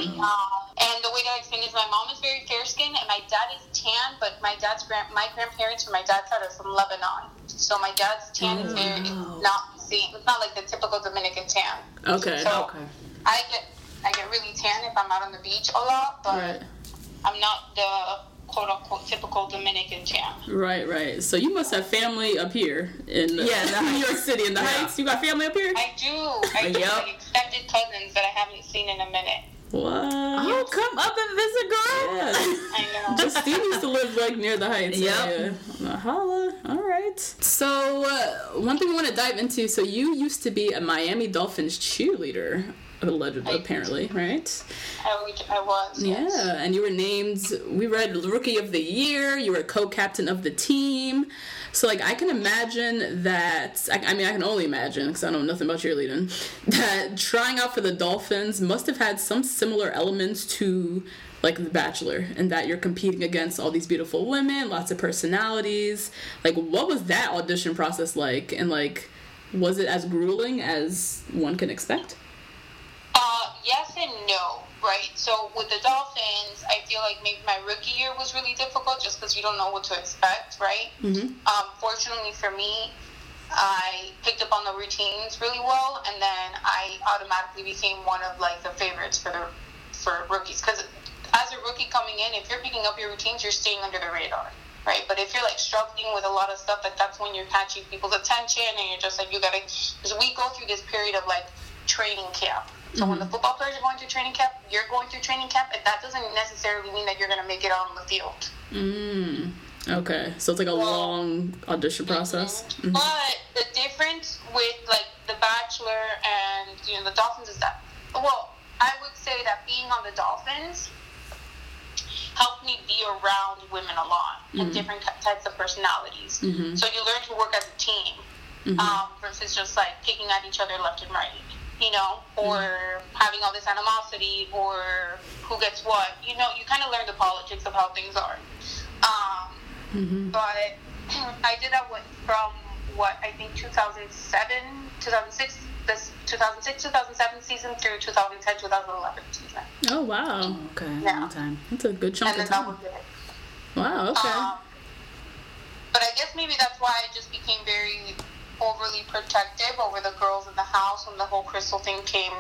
S5: the way that I explain is my mom is very fair skinned and my dad is tan, but my grandparents from my dad's side are from Lebanon. So my dad's tan is not the same. It's not like the typical Dominican tan.
S3: Okay.
S5: So I get really tan if I'm out on the beach a lot, but I'm not the quote-unquote typical Dominican tan.
S3: Right. So you must have family up here in New York City in the Heights. You got family up here?
S5: I do. Like extended cousins that I haven't seen in a minute.
S3: What?
S4: Oh, come up and visit, girl.
S3: Yeah.
S5: I know.
S3: Justine used to live like near the Heights.
S4: Yep.
S3: Holla. All right. So one thing we want to dive into. So you used to be a Miami Dolphins cheerleader. Allegedly, apparently, right?
S5: I was. Yes.
S3: Yeah, and you were named, we read Rookie of the Year, you were co-captain of the team. So, like, I can imagine that, I can only imagine, because I know nothing about cheerleading, that trying out for the Dolphins must have had some similar elements to, like, The Bachelor, and that you're competing against all these beautiful women, lots of personalities. Like, what was that audition process like? And, like, was it as grueling as one can expect?
S5: Yes and no, right? So with the Dolphins, I feel like maybe my rookie year was really difficult just because you don't know what to expect, right? Fortunately for me, I picked up on the routines really well, and then I automatically became one of like the favorites for rookies. Because as a rookie coming in, if you're picking up your routines, you're staying under the radar, right? But if you're like struggling with a lot of stuff, like that's when you're catching people's attention, and you're just like because we go through this period of like training camp. So when the football players are going through training camp, you're going through training camp, and that doesn't necessarily mean that you're going to make it on the field.
S3: Okay, so it's like a long audition process.
S5: But the difference with like The Bachelor and the Dolphins is that, well, I would say that being on the Dolphins helped me be around women a lot and different types of personalities. So you learn to work as a team versus just like picking at each other left and right, you know, or having all this animosity or who gets what. You know, you kind of learn the politics of how things are. But I did that from I think 2006, 2007 season through 2010, 2011 season.
S3: Oh, wow.
S4: Okay.
S5: Yeah.
S4: Long time.
S3: That's a good chunk
S5: And
S3: of
S5: then that
S3: time.
S5: was it.
S3: Wow, okay.
S5: But I guess maybe that's why I just became very overly protective over the girls in the house when the whole Crystal thing came.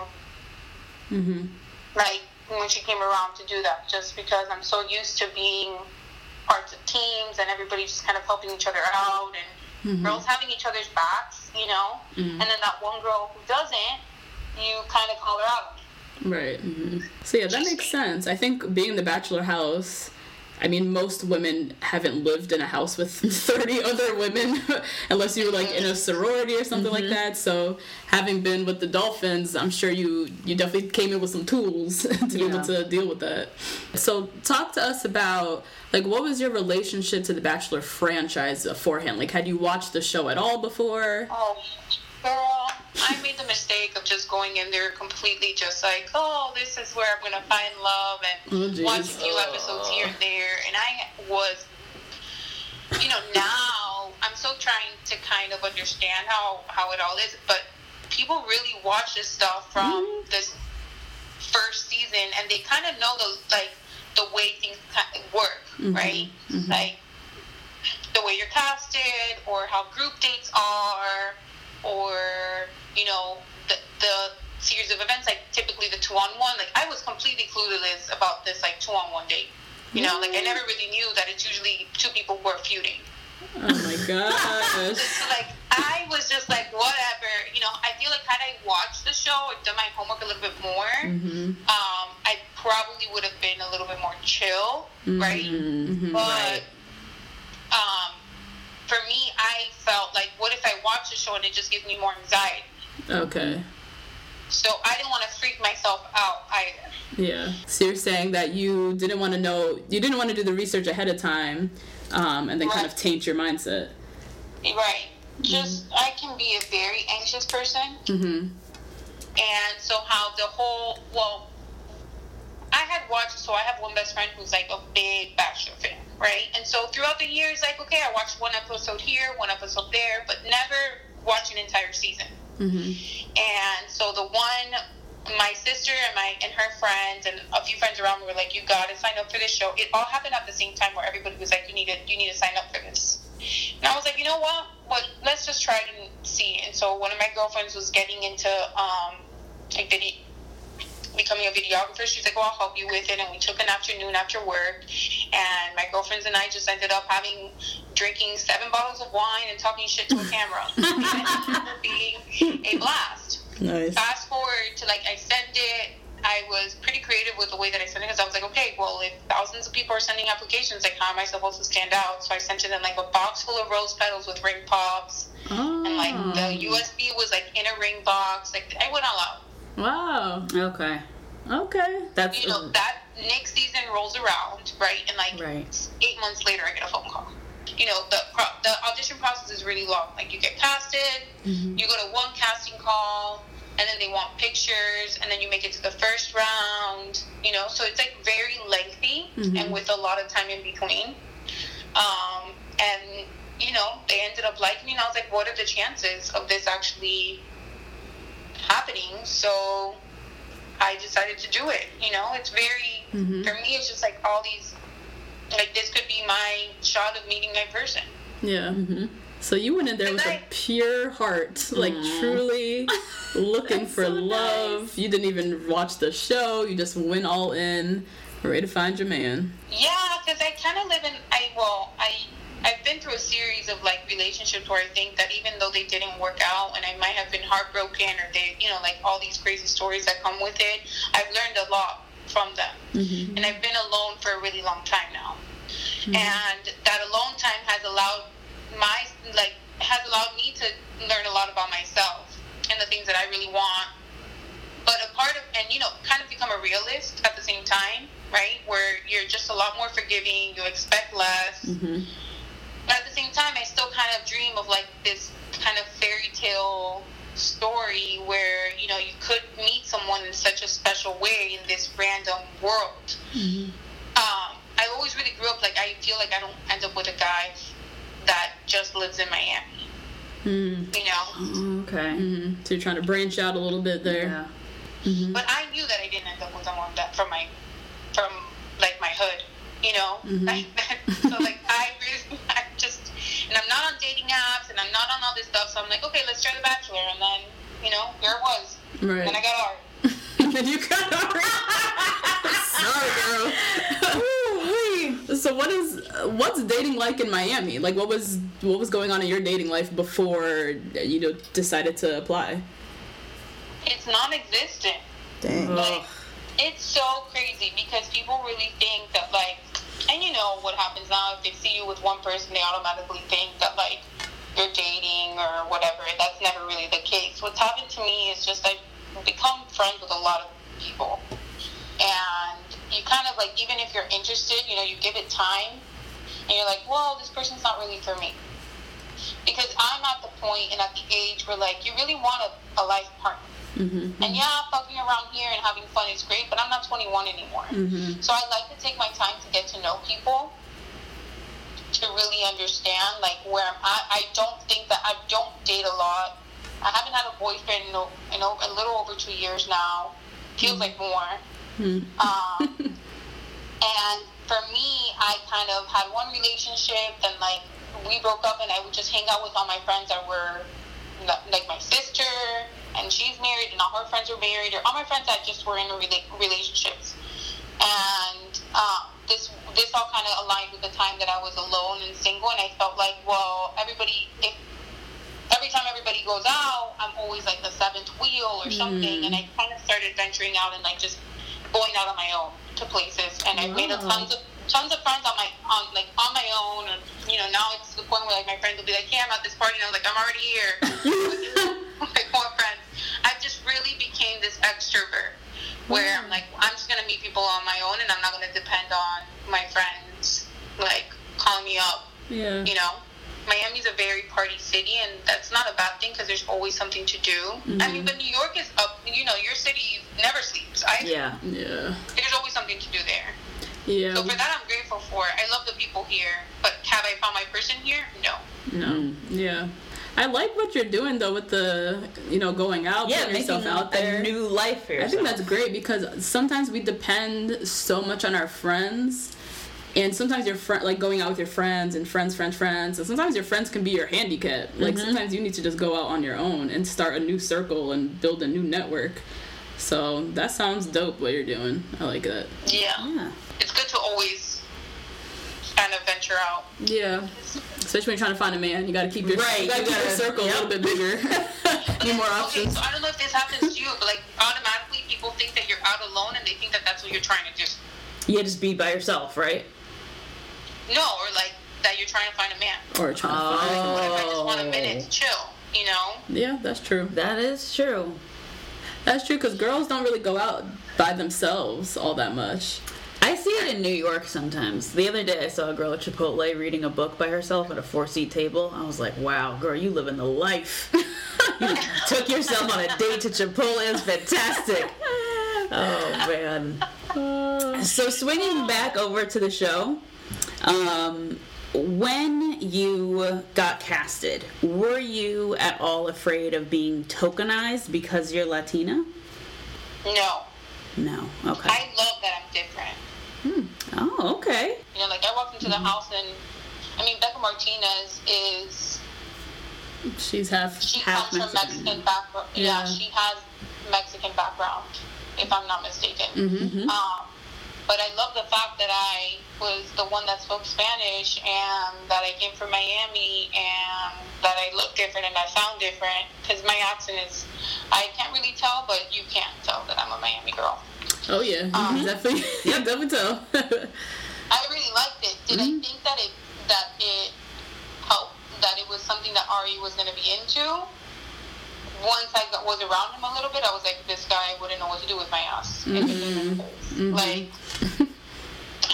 S5: Like, when she came around to do that, just because I'm so used to being parts of teams and everybody just kind of helping each other out and girls having each other's backs, you know? And then that one girl who doesn't, you kind of call her out.
S3: Right. So yeah, that makes sense. I think being in the bachelor house, I mean, most women haven't lived in a house with 30 other women unless you were like in a sorority or something like that. So having been with the Dolphins, I'm sure you definitely came in with some tools to be able to deal with that. So talk to us about, like, what was your relationship to the Bachelor franchise beforehand? Like, had you watched the show at all before?
S5: Oh, girl, I made the mistake of just going in there completely just like, oh, this is where I'm going to find love and watch a few episodes here and there. And I was, you know, now I'm still trying to kind of understand how it all is. But people really watch this stuff from this first season and they kind of know the way things work, right? Like the way you're casted or how group dates are, or, you know, the series of events, like typically the 2-on-1. Like, I was completely clueless about this, like, 2-on-1 date. You know, like, I never really knew that it's usually two people who are feuding.
S3: Oh, my gosh.
S5: Like, I was just like, whatever. You know, I feel like had I watched the show or done my homework a little bit more, I probably would have been a little bit more chill, right? But, for me, I felt like, what if I watch the show and it just gives me more anxiety?
S3: Okay.
S5: So I didn't want to freak myself out either.
S3: Yeah. So you're saying that you didn't want to do the research ahead of time, and then kind of taint your mindset.
S5: Right. Just, I can be a very anxious person. And so how the whole, I had watched, so I have one best friend who's like a big Bachelor fan, right? And so throughout the years, like, okay, I watched one episode here, one episode there, but never watch an entire season. And so the one, my sister and her friends and a few friends around me were like, you gotta sign up for this show. It all happened at the same time where everybody was like, you need to sign up for this. And I was like, you know what? Let's just try it and see. And so one of my girlfriends was getting into becoming a videographer. She's like, I'll help you with it. And we took an afternoon after work, and my girlfriends and I just ended up drinking 7 bottles of wine and talking shit to a camera. And it ended up being a blast.
S3: Nice.
S5: Fast forward to, like, I sent it. I was pretty creative with the way that I sent it, because I was like, okay, well, if thousands of people are sending applications, like, how am I supposed to stand out? So I sent it in, like, a box full of rose petals with ring pops. And, like, the USB was, like, in a ring box. Like, I went all out.
S3: Wow. Okay. That's,
S5: you know, that next season rolls around, right? And, like, 8 months later, I get a phone call. You know, the audition process is really long. Like, you get casted, you go to one casting call, and then they want pictures, and then you make it to the first round, you know? So it's, like, very lengthy and with a lot of time in between. And, you know, they ended up liking me, and I was like, what are the chances of this actually happening? So I decided to do it, you know? It's very, for me, it's just, like, all these, like, this could be my shot of meeting my person.
S3: Yeah. So you went in there with a pure heart, like, truly looking for love. Nice. You didn't even watch the show. You just went all in, ready to find your man. Yeah,
S5: because I kind of live in, I've been through a series of, like, relationships where I think that even though they didn't work out and I might have been heartbroken or they, you know, like, all these crazy stories that come with it, I've learned a lot from them. And I've been alone for a really long time now. And that alone time has allowed me to learn a lot about myself and the things that I really want. But a part of, and, you know, kind of become a realist at the same time. right? Where you're just a lot more forgiving, you expect less. But at the same time, I still kind of dream of like this kind of fairy tale story where, you know, you could meet someone in such a special way in this random world. I always really grew up like, I feel like I don't end up with a guy that just lives in Miami. You know?
S4: Okay.
S3: So you're trying to branch out a little bit there.
S4: Yeah.
S5: But I knew that I didn't end up with someone that from like my hood, you know? So like I just, and I'm not on dating apps and I'm not on all this stuff, so I'm like, okay, let's try The Bachelor, and then, you know, here it was.
S3: Right.
S5: Then I got Ari.
S3: And then you got Ari. Sorry, girl. So what's dating like in Miami? Like what was going on in your dating life before you decided to apply?
S5: It's non-existent.
S4: Dang.
S5: Like, it's so crazy because people really think that, like, and you know what happens now, if they see you with one person, they automatically think that, like, you're dating or whatever. That's never really the case. What's happened to me is just I've become friends with a lot of people. And you kind of, like, even if you're interested, you know, you give it time, and you're like, well, this person's not really for me. Because I'm at the point and at the age where, like, you really want a life partner. And yeah, fucking around here and having fun is great, but I'm not 21 anymore. So I like to take my time to get to know people, to really understand, like, where I'm at. I don't think that I don't date a lot. I haven't had a boyfriend in a little over 2 years now. Feels like more. And for me, I kind of had one relationship, then, like, we broke up, and I would just hang out with all my friends that were, like, my sister, and she's married, and all her friends are married, or all my friends that just were in relationships. And this all kind of aligned with the time that I was alone and single, and I felt like, well, every time everybody goes out, I'm always like the seventh wheel or something, and I kind of started venturing out and, like, just going out on my own to places, and I've made tons of friends on my own, and, you know, now it's to the point where, like, my friends will be like, yeah, I'm at this party, and I was like, I'm already here. My core friends. I just really became this extrovert where I'm like, I'm just gonna meet people on my own, and I'm not gonna depend on my friends, like, calling me up.
S3: Yeah.
S5: You know, Miami's a very party city, and that's not a bad thing because there's always something to do. I mean, but New York is up. You know, your city never sleeps.
S3: Yeah.
S5: There's always something to do there.
S3: Yeah.
S5: So for that, I'm grateful for. I love the people here, but have I found my person here? No.
S3: Yeah. I like what you're doing though with the, you know, going out, putting yourself out there.
S4: A new life for yourself.
S3: I think that's great because sometimes we depend so much on our friends, and sometimes your friend, like going out with your friends and friends, and sometimes your friends can be your handicap. Like sometimes you need to just go out on your own and start a new circle and build a new network. So that sounds dope what you're doing. I like that.
S5: Yeah. It's good to always kind of venture out.
S3: Yeah. Especially when you're trying to find a man, you got to keep your circle a little bit bigger. Need more options.
S5: Okay, so I don't know if this happens to you, but, like, automatically people think that you're out alone, and they think that that's what you're trying to do.
S4: You just be by yourself, right?
S5: No, or, like, that you're trying to find a man.
S3: Or trying to find
S5: What if I just want a minute to chill, you know?
S3: Yeah, that's true.
S4: That is true.
S3: That's true, because girls don't really go out by themselves all that much.
S4: I see it in New York sometimes. The other day I saw a girl at Chipotle reading a book by herself at a 4-seat table. I was like, wow, girl, you living the life. You took yourself on a date to Chipotle. It's fantastic. Oh, man. So swinging back over to the show, when you got casted, were you at all afraid of being tokenized because you're Latina?
S5: No.
S4: No. Okay.
S5: I love that I'm different.
S4: Oh, okay.
S5: You know, like, I walked into the house, and, I mean, Becca Martinez is...
S3: She
S5: comes from Mexican background. Yeah, she has Mexican background, if I'm not mistaken. But I love the fact that I was the one that spoke Spanish, and that I came from Miami, and that I look different and I sound different, because my accent is, I can't really tell, but you can tell that I'm a Miami girl.
S3: Oh yeah, definitely. Yeah, definitely tell.
S5: I really liked it. Did I think that it helped, that it was something that Ari was going to be into? Once I was around him a little bit, I was like, this guy wouldn't know what to do with my ass. Like,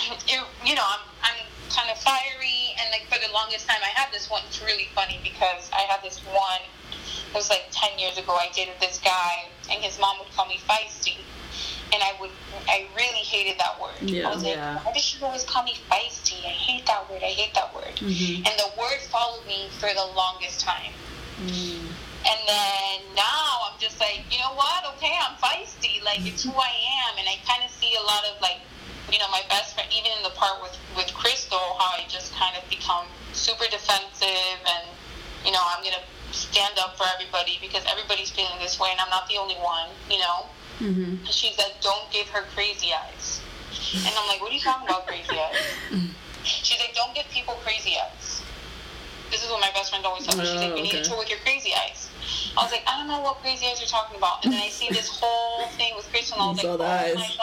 S5: I'm kind of fiery, and like for the longest time, I had this one. It's really funny because I had this one. It was like 10 years ago. I dated this guy, and his mom would call me feisty, and I really hated that word.
S3: Yeah.
S5: I was like, why does she always call me feisty? I hate that word.
S3: Mm-hmm.
S5: And the word followed me for the longest time.
S3: Mm.
S5: And then now I'm just like, you know what? Okay, I'm feisty. Like, it's who I am. And I kind of see a lot of, like, my best friend, even in the part with Crystal, how I just kind of become super defensive. And, I'm going to stand up for everybody because everybody's feeling this way. And I'm not the only one,
S3: Mm-hmm.
S5: And she's like, don't give her crazy eyes. And I'm like, what are you talking about, crazy eyes? She's like, don't give people crazy eyes. This is what my best friend always tells me. She's like, you need to chill with your crazy eyes. I was like, I don't know what crazy eyes you're talking about. And then I see this whole thing with Crystal, and I was like, oh my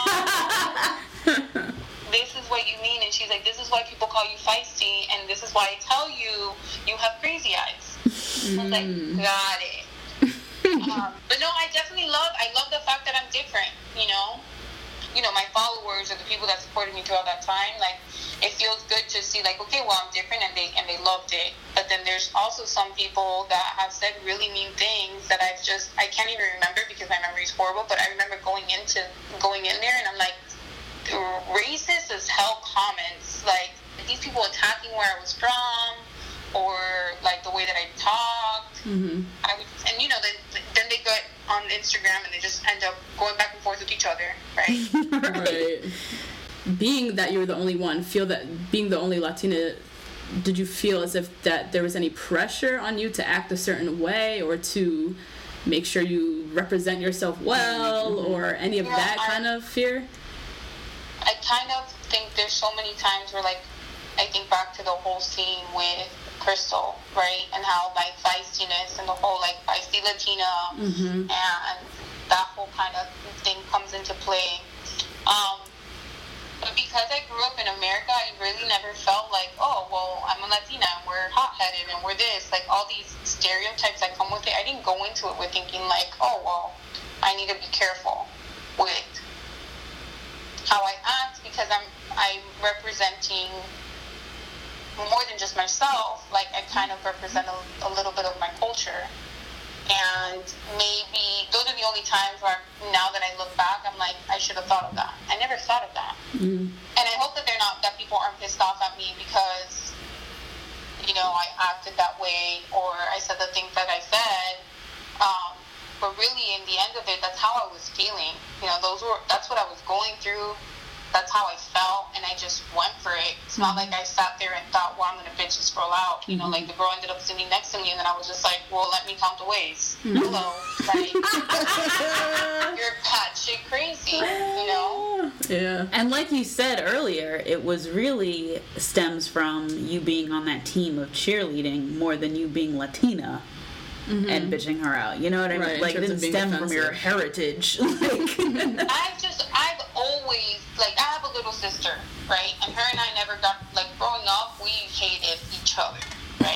S5: God. This is what you mean. And she's like, this is why people call you feisty, and this is why I tell you you have crazy eyes. I was like, got it. But no, I love the fact that I'm different, my followers or the people that supported me throughout that time, like, it feels good to see, like, okay, well, I'm different, and they loved it. But then there's also some people that have said really mean things that I can't even remember because my memory is horrible, but I remember going in there, and I'm like, racist as hell comments, like, these people attacking where I was from, or, like, the way that I talked.
S3: Mm-hmm.
S5: Then they got on Instagram, and they just end up going back and forth with each other, right?
S3: Right. Being that you're the only one, being the only Latina, did you feel as if that there was any pressure on you to act a certain way or to make sure you represent yourself well, or any of that kind of fear?
S5: I kind of think there's so many times where, like, I think back to the whole scene with Crystal, right, and how, like, feistiness and the whole, like, feisty Latina,
S3: mm-hmm.
S5: and that whole kind of thing comes into play. But because I grew up in America, I really never felt like, oh, well, I'm a Latina, and we're hot-headed, and we're this, like, all these stereotypes that come with it. I didn't go into it with thinking, like, oh, well, I need to be careful with how I act because I'm representing more than just myself. Like, I kind of represent a little bit of my culture. And maybe those are the only times where, now that I look back, I'm like, I should have thought of that. I never thought of that.
S3: Mm.
S5: And I hope that that people aren't pissed off at me because, I acted that way or I said the things that I said. But really, in the end of it, that's how I was feeling. That's what I was going through. That's how I felt, and I just went for it. It's not like I sat there and thought, well, I'm going to bitch and scroll out. Like, the girl ended up sitting next to me, and then I was just like, well, let me count the ways. Hello. Like, you're batshit crazy,
S3: Yeah.
S4: And like you said earlier, it was really stems from you being on that team of cheerleading more than you being Latina. Mm-hmm. And bitching her out, you know what I mean?
S3: Right,
S4: like, it didn't stem from your heritage.
S5: I've always, like, I have a little sister, right? And her and I never got, like, growing up, we hated each other, right?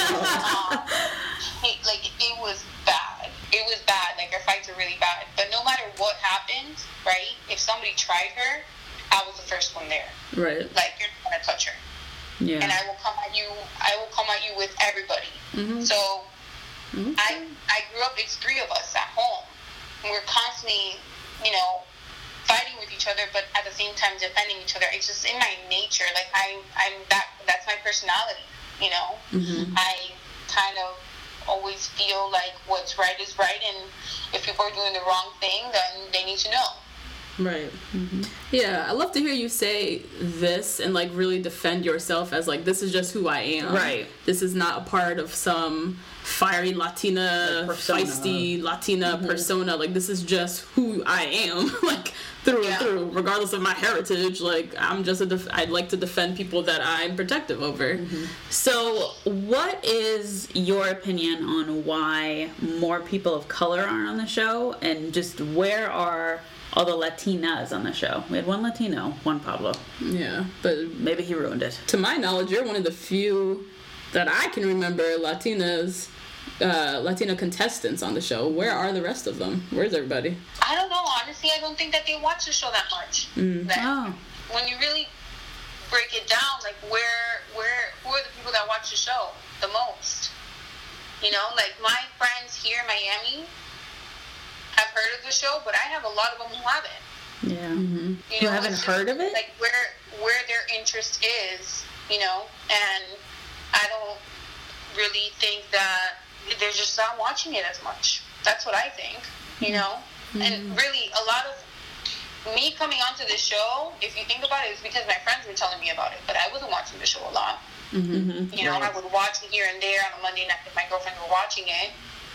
S5: It was bad. It was bad. Like, our fights were really bad. But no matter what happened, right? If somebody tried her, I was the first one there.
S3: Right.
S5: Like, you're not gonna touch her.
S4: Yeah.
S5: And I will come at you with everybody.
S3: Mm-hmm.
S5: So, mm-hmm. I grew up, it's three of us at home. And we're constantly, fighting with each other, but at the same time defending each other. It's just in my nature. Like, that's my personality,
S3: Mm-hmm.
S5: I kind of always feel like what's right is right, and if people are doing the wrong thing, then they need to know.
S3: Right. Mm-hmm. Yeah, I love to hear you say this and, like, really defend yourself as, like, this is just who I am.
S4: Right.
S3: This is not a part of some fiery Latina, feisty Latina
S4: mm-hmm.
S3: persona. Like, this is just who I am, like, through and through, regardless of my heritage. Like, I'm just I'd like to defend people that I'm protective over.
S4: Mm-hmm. So, what is your opinion on why more people of color aren't on the show, and just where are all the Latinas on the show? We had one Latino, one Pablo.
S3: Yeah, but
S4: maybe he ruined it.
S3: To my knowledge, you're one of the few that I can remember Latina contestants on the show. Where are the rest of them? Where's everybody?
S5: I don't know. Honestly, I don't think that they watch the show that much.
S4: Oh.
S5: when you really break it down, like who are the people that watch the show the most? You know, like my friends here in Miami have heard of the show, but I have a lot of them who haven't.
S4: Yeah.
S3: Mm-hmm.
S5: You know,
S4: haven't heard of it?
S5: Like where their interest is, you know, and I don't really think that they're just not watching it as much. That's what I think, you know? Mm-hmm. And really, a lot of me coming onto this show, if you think about it, is because my friends were telling me about it, but I wasn't watching the show a lot.
S3: Mm-hmm.
S5: You know, I would watch it here and there on a Monday night if my girlfriends were watching it.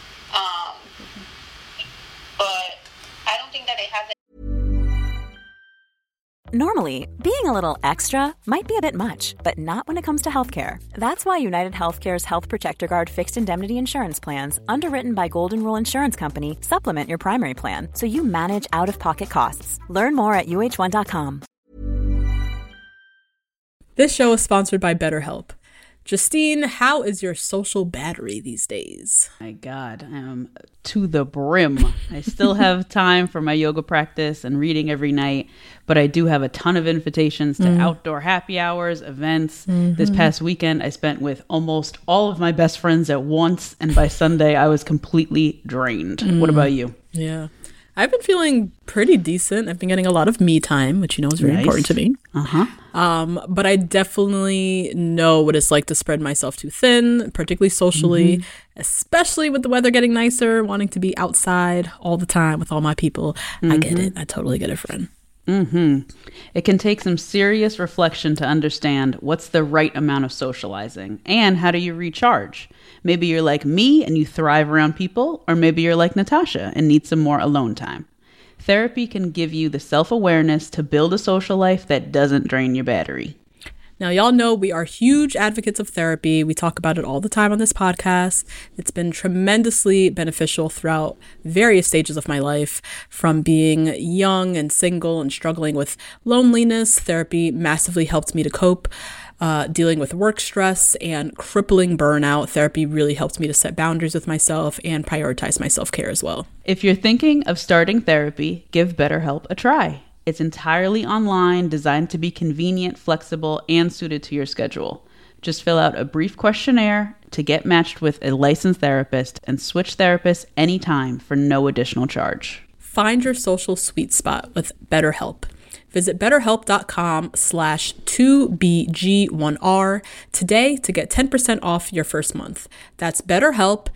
S5: But I don't think that I had that.
S6: Normally, being a little extra might be a bit much, but not when it comes to healthcare. That's why United Healthcare's Health Protector Guard fixed indemnity insurance plans, underwritten by Golden Rule Insurance Company, supplement your primary plan so you manage out-of-pocket costs. Learn more at UH1.com.
S7: This show is sponsored by BetterHelp. Justine, how is your social battery these days?
S4: My God, I am to the brim. I still have time for my yoga practice and reading every night, but I do have a ton of invitations to outdoor happy hours, events. This past weekend, I spent with almost all of my best friends at once, and by Sunday, I was completely drained. What about you?
S7: Yeah. I've been feeling pretty decent. I've been getting a lot of me time, which you know is very important to me. But I definitely know what it's like to spread myself too thin, particularly socially, especially with the weather getting nicer, wanting to be outside all the time with all my people. I get it. I totally get it, friend.
S4: It can take some serious reflection to understand what's the right amount of socializing and how do you recharge. Maybe you're like me and you thrive around people, or maybe you're like Natasha and need some more alone time. Therapy can give you the self-awareness to build a social life that doesn't drain your battery.
S7: Now, y'all know we are huge advocates of therapy. We talk about it all the time on this podcast. It's been tremendously beneficial throughout various stages of my life. From being young and single and struggling with loneliness, therapy massively helped me to cope. Dealing with work stress and crippling burnout, therapy really helped me to set boundaries with myself and prioritize my self-care as well.
S4: If you're thinking of starting therapy, give BetterHelp a try. It's entirely online, designed to be convenient, flexible, and suited to your schedule. Just fill out a brief questionnaire to get matched with a licensed therapist and switch therapists anytime for no additional charge.
S7: Find your social sweet spot with BetterHelp. Visit BetterHelp.com/2BG1R today to get 10% off your first month. That's BetterHelp,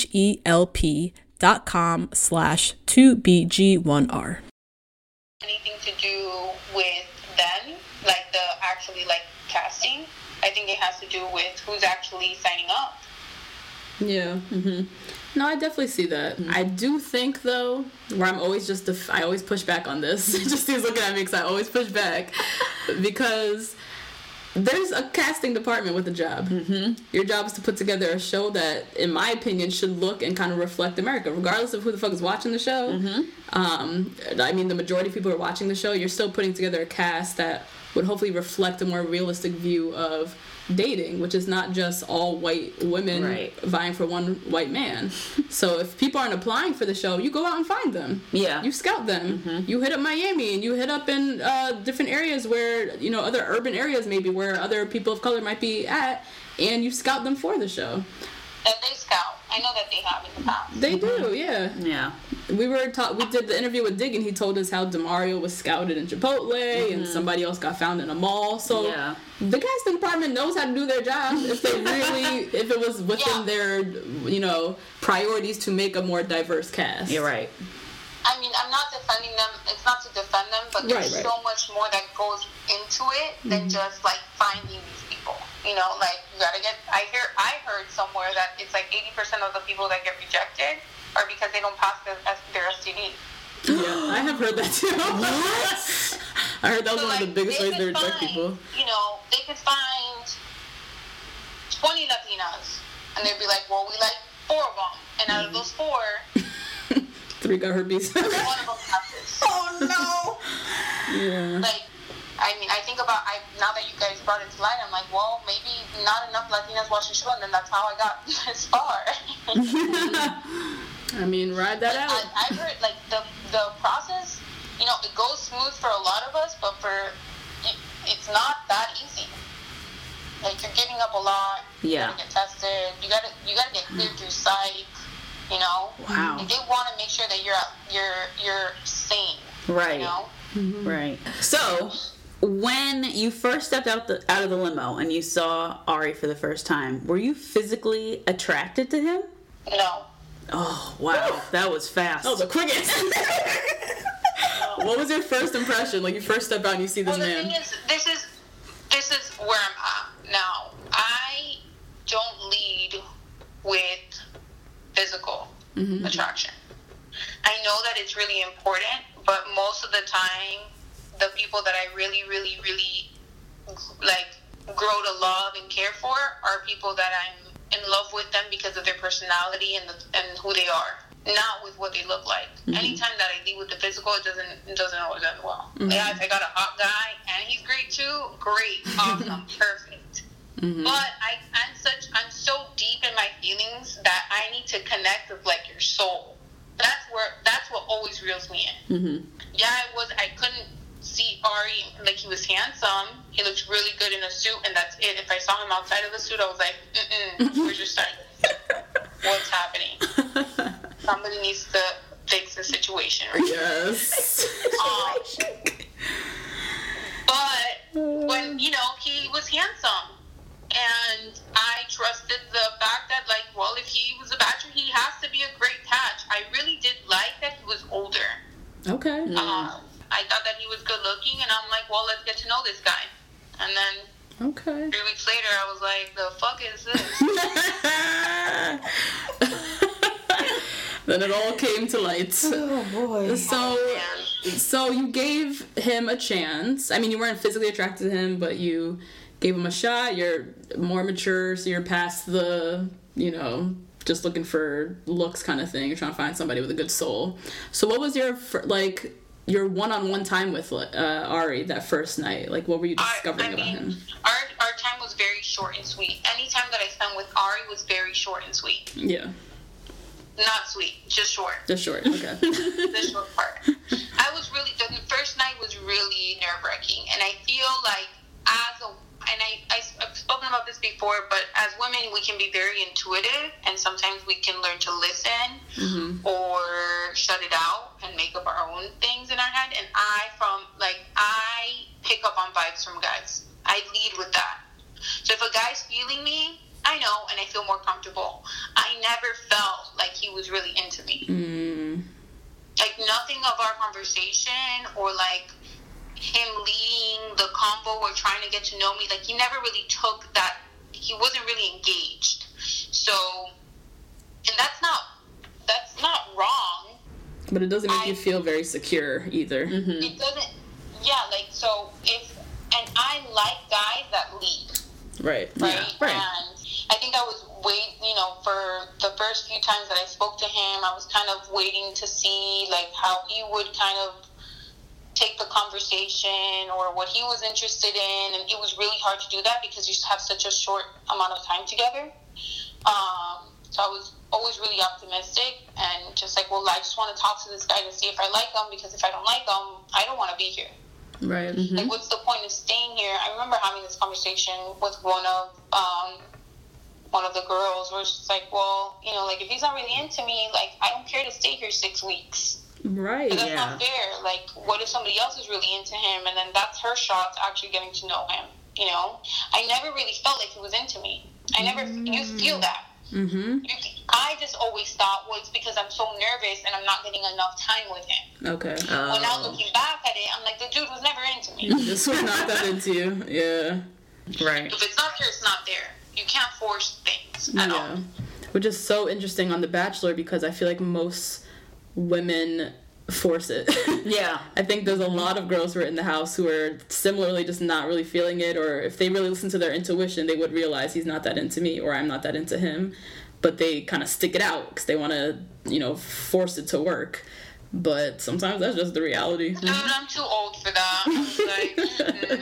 S7: HELP.com/2BG1R.
S5: Anything to do with them, like the actually like casting. I think it has to do with who's actually signing up.
S3: Yeah. No, I definitely see that. I do think, though, where I'm always I always push back on this. Justine's looking at me because I always push back. Because there's a casting department with a job. Your job is to put together a show that, in my opinion, should look and kind of reflect America, regardless of who the fuck is watching the show. I mean, the majority of people who are watching the show, you're still putting together a cast that would hopefully reflect a more realistic view of dating, which is not just all white women vying for one white man. So if people aren't applying for the show, you go out and find them.
S4: Yeah.
S3: You scout them. You hit up Miami and you hit up in different areas where, you know, other urban areas maybe where other people of color might be at, and you scout them for the show.
S5: And they scout. I know that they have in the past.
S3: They do, yeah.
S4: Yeah.
S3: We did the interview with Dig, and he told us how DeMario was scouted in Chipotle, and somebody else got found in a mall. So the casting department knows how to do their job if it was within their, you know, priorities to make a more diverse cast.
S4: You're right.
S5: I mean, I'm not defending them. It's not to defend them, but there's so much more that goes into it than just like finding these people. You know, like you gotta get. I heard somewhere that it's like 80% of the people that get rejected are because they don't pass their STD.
S3: Yeah, I have heard that too. What? I heard that was one of the biggest ways they reject people.
S5: You know, they could find 20 Latinas, and they'd be like, "Well, we like 4 of them, and out of those 4,
S3: 3 got herpes.
S5: one of them has this."
S3: Oh no! Yeah.
S5: Like, I mean, I think about now that you guys brought it to light, I'm like, well, maybe not enough Latinas watch the show, and then that's how I got this far.
S3: I mean, ride that out.
S5: I've heard like the process, you know, it goes smooth for a lot of us, but for it's not that easy. Like, you're giving up a lot.
S4: Yeah.
S5: You gotta get tested. You gotta get cleared through psych. You know.
S4: Wow.
S5: Like, they want to make sure that you're sane.
S4: Right.
S5: You know.
S4: Mm-hmm. Right. So, when you first stepped out of the limo and you saw Ari for the first time, were you physically attracted to him?
S5: No.
S4: Oh, wow. That was fast.
S7: That was the quickest. What was your first impression? Like, you first step out and you see this
S5: Well, the
S7: man.
S5: thing is, this is where I'm at now. I don't lead with physical attraction. I know that it's really important, but most of the time, the people that I really, really, really like grow to love and care for are people that I'm in love with them because of their personality and who they are, not with what they look like. Anytime that I lead with the physical, it doesn't always end well. Yeah, if I got a hot guy and he's great too, great, awesome, perfect. But I'm so deep in my feelings that I need to connect with like your soul. That's what always reels me in. Yeah, I couldn't see Ari, like, he was handsome, he looked really good in a suit, and that's it. If I saw him outside of the suit, I was like, where's your start? What's happening? Somebody needs to fix the situation, right?
S7: Yes.
S5: But when, he was handsome, and I trusted the fact that, like, well, if he was a bachelor, he has to be a great catch. I really did like that he was older.
S7: Okay.
S5: I thought that he was good looking, and I'm like, well, let's get to know this guy. And then
S7: Okay.
S5: 3 weeks later, I was like, the fuck is this?
S7: Then it all came to light.
S4: Oh, boy.
S7: So you gave him a chance. I mean, you weren't physically attracted to him, but you gave him a shot. You're more mature, so you're past the, just looking for looks kind of thing. You're trying to find somebody with a good soul. So what was your one-on-one time with Ari that first night? Like, what were you discovering about him?
S5: Our time was very short and sweet. Any time that I spent with Ari was very short and sweet.
S7: Yeah.
S5: Not sweet, just short.
S7: Just short, okay.
S5: The short part. The first night was really nerve-wracking, and I feel like I've spoken about this before, but as women, we can be very intuitive, and sometimes we can learn to listen or shut it out and make up our own things in our head. And I pick up on vibes from guys. I lead with that. So if a guy's feeling me, I know, and I feel more comfortable. I never felt like he was really into me. Like, nothing of our conversation or like him leading the convo or trying to get to know me, like, he never really took that. He wasn't really engaged. So, and that's not wrong.
S7: But it doesn't make you feel very secure either.
S5: It doesn't. Yeah, like, so and I like guys that lead.
S7: Right.
S5: Right.
S7: Yeah. Right.
S5: And I think I was for the first few times that I spoke to him, I was kind of waiting to see like how he would kind of take the conversation or what he was interested in, and it was really hard to do that because you have such a short amount of time together. So I was always really optimistic and just like, well, I just want to talk to this guy to see if I like him, because if I don't like him, I don't want to be here.
S7: Right.
S5: Like, what's the point of staying here? I remember having this conversation with one of the girls where it's just like, well, like, if he's not really into me, like, I don't care to stay here 6 weeks.
S7: Right.
S5: But that's not fair. Like, what if somebody else is really into him, and then that's her shot to actually getting to know him, I never really felt like he was into me. You feel that. I just always thought, well, it's because I'm so nervous and I'm not getting enough time with him.
S7: Okay.
S5: Well, now looking back at it, I'm like, the dude was never into me.
S7: This was not that into you. Yeah. Right.
S5: If it's not there, it's not there. You can't force things at all.
S7: Which is so interesting on The Bachelor, because I feel like most women force it.
S4: Yeah.
S7: I think there's a lot of girls who are in the house who are similarly just not really feeling it, or if they really listen to their intuition, they would realize he's not that into me or I'm not that into him, but they kind of stick it out because they want to, force it to work. But sometimes that's just the reality.
S5: Dude, I'm too old for that. I was like,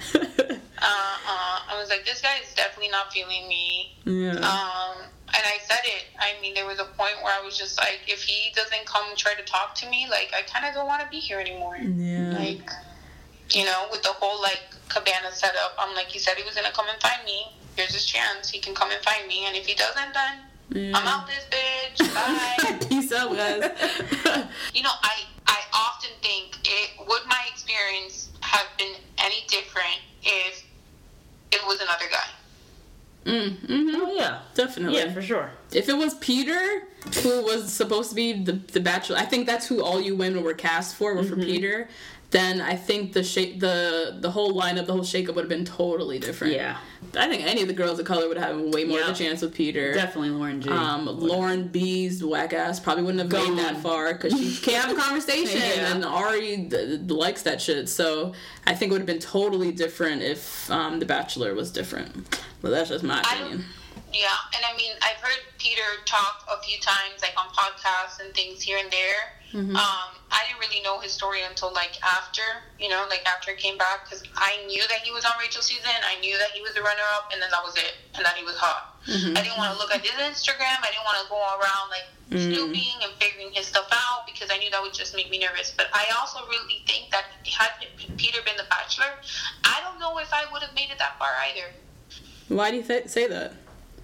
S5: I was like, this guy is definitely not feeling me.
S7: Yeah.
S5: And I said it. I mean, there was a point where I was just like, if he doesn't come try to talk to me, like, I kind of don't want to be here anymore.
S7: Yeah.
S5: Like, with the whole, like, cabana set up. I'm like, he said he was going to come and find me. Here's his chance. He can come and find me. And if he doesn't, then I'm out this bitch. Bye.
S3: Peace out, guys.
S5: You know, I often think, would my experience have been any different if it was another guy?
S4: Oh, yeah.
S3: Definitely.
S4: Yeah, for sure.
S3: If it was Peter, who was supposed to be the Bachelor, I think that's who all you women were cast for, were for Peter, then I think the whole lineup, the whole shakeup would have been totally different.
S4: Yeah.
S3: I think any of the girls of color would have way more of a chance with Peter.
S4: Definitely Lauren G.
S3: Lauren B's whack ass probably wouldn't have made that far because she can't have a conversation, and Ari likes that shit. So I think it would have been totally different if The Bachelor was different. But that's just my opinion.
S5: Yeah, and I mean, I've heard Peter talk a few times, like on podcasts and things here and there. I didn't really know his story until like after he came back, because I knew that he was on Rachel's season. I knew that he was the runner-up, and then that was it, and that he was hot. I didn't want to look at his Instagram. I didn't want to go around like snooping and figuring his stuff out, because I knew that would just make me nervous. But I also really think that had Peter been the Bachelor, I don't know if I would have made it that far either.
S3: Why do you say that?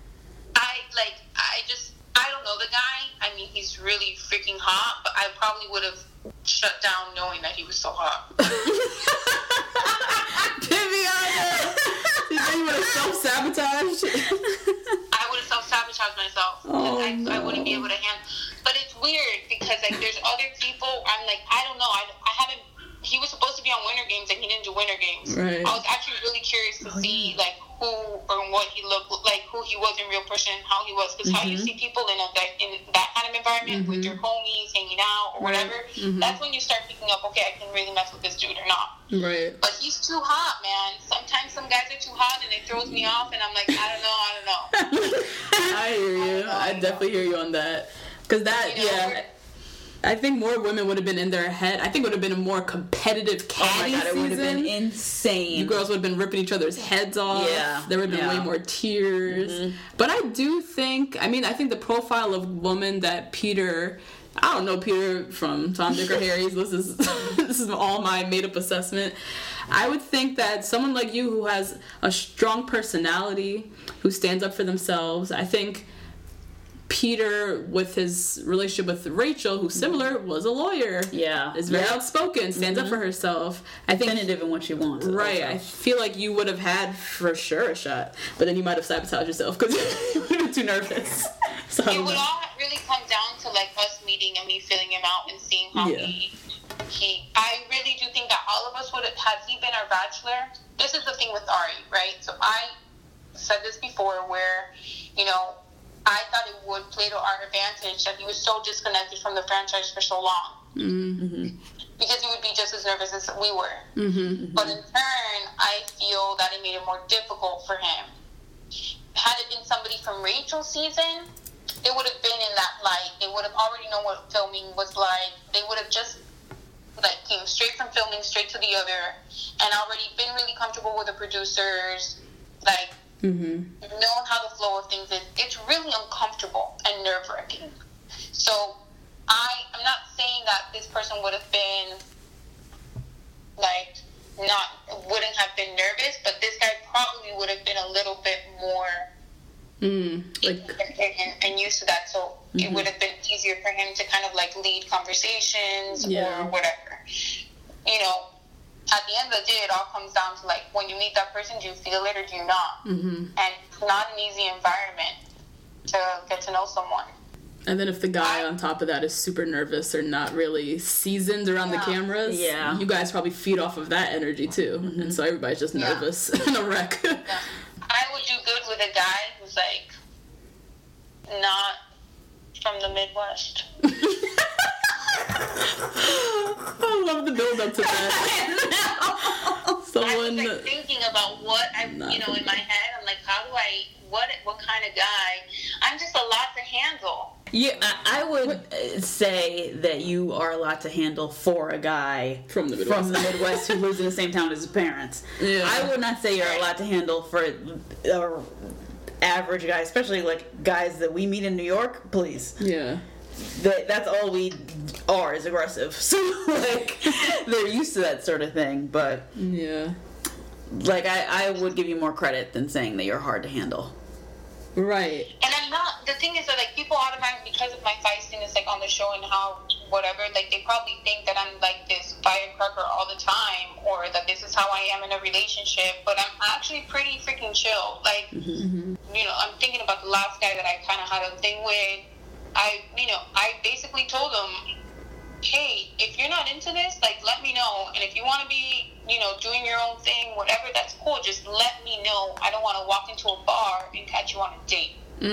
S5: I don't know the guy. I mean, he's really freaking hot, but I probably would have shut down knowing that he was so hot.
S3: Viviana! You would have self-sabotaged?
S5: I would have self-sabotaged myself. I wouldn't be able to handle. But it's weird because like there's other people. I'm like, I don't know. I haven't. He was supposed to be on Winter Games, and he didn't do Winter Games.
S3: Right.
S5: I was actually really curious to see like who or what he looked like, who he was in real person, how he was, because how you see people in that kind of environment with your homies hanging out or whatever. That's when you start picking up. Okay, I can really mess with this dude or not.
S3: Right.
S5: But he's too hot, man. Sometimes some guys are too hot, and it throws me off, and I'm like, I don't know.
S3: I hear you. I definitely hear you on that. Because I think more women would have been in their head. I think it would have been a more competitive catty season.
S4: It would have been insane.
S3: You girls would have been ripping each other's heads off.
S4: Yeah.
S3: There would have been way more tears. But I do think, I think the profile of woman that Peter, I don't know Peter from Tom, Dick, or Harry's. This is all my made-up assessment. I would think that someone like you who has a strong personality, who stands up for themselves, I think Peter, with his relationship with Rachel, who's similar, was a lawyer.
S4: Yeah.
S3: Is very outspoken, stands up for herself. I think
S4: definitive in what she wants.
S3: Right. I feel like you would have had, for sure, a shot. But then you might have sabotaged yourself because you would have been too nervous. So
S5: it would all really come down to like us meeting and me filling him out and seeing how he I really do think that all of us would have, had he been our Bachelor. This is the thing with Ari, right? So I said this before where, I thought it would play to our advantage that he was so disconnected from the franchise for so long. Because he would be just as nervous as we were. But in turn, I feel that it made it more difficult for him. Had it been somebody from Rachel's season, it would have been in that light. They would have already known what filming was like. They would have just came straight from filming straight to the other and already been really comfortable with the producers, known how the flow of things is. It's really uncomfortable and nerve-wracking. So I'm not saying that this person would have been wouldn't have been nervous, but this guy probably would have been a little bit more and used to that, so it would have been easier for him to kind of lead conversations or whatever. At the end of the day, it all comes down to when you meet that person, do you feel it or do you not? And it's not an easy environment to get to know someone.
S3: And then if the guy on top of that is super nervous or not really seasoned around the cameras, you guys probably feed off of that energy too. And so everybody's just nervous and a wreck.
S5: I would do good with a guy who's not from the Midwest.
S3: I love the build up to that. Someone
S5: I was thinking about what in my head. I'm what kind of guy? I'm just a lot to handle.
S4: Yeah, I would say that you are a lot to handle for a guy
S3: from the Midwest
S4: who lives in the same town as his parents. Yeah. I would not say you're a lot to handle for an average guy, especially guys that we meet in New York. Please.
S3: Yeah.
S4: That's all we are is aggressive. So they're used to that sort of thing. But
S3: yeah.
S4: Like, I would give you more credit than saying that you're hard to handle.
S7: Right.
S5: And I'm not. The thing is that like people automatically, because of my feistiness, like on the show and how whatever, like they probably think that I'm like this firecracker all the time, or that this is how I am in a relationship. But I'm actually pretty freaking chill. Like, you know, I'm thinking about the last guy that I kind of had a thing with. I basically told him, hey, if you're not into this, like, let me know. And if you want to be, you know, doing your own thing, whatever, that's cool. Just let me know. I don't want to walk into a bar and catch you on a date.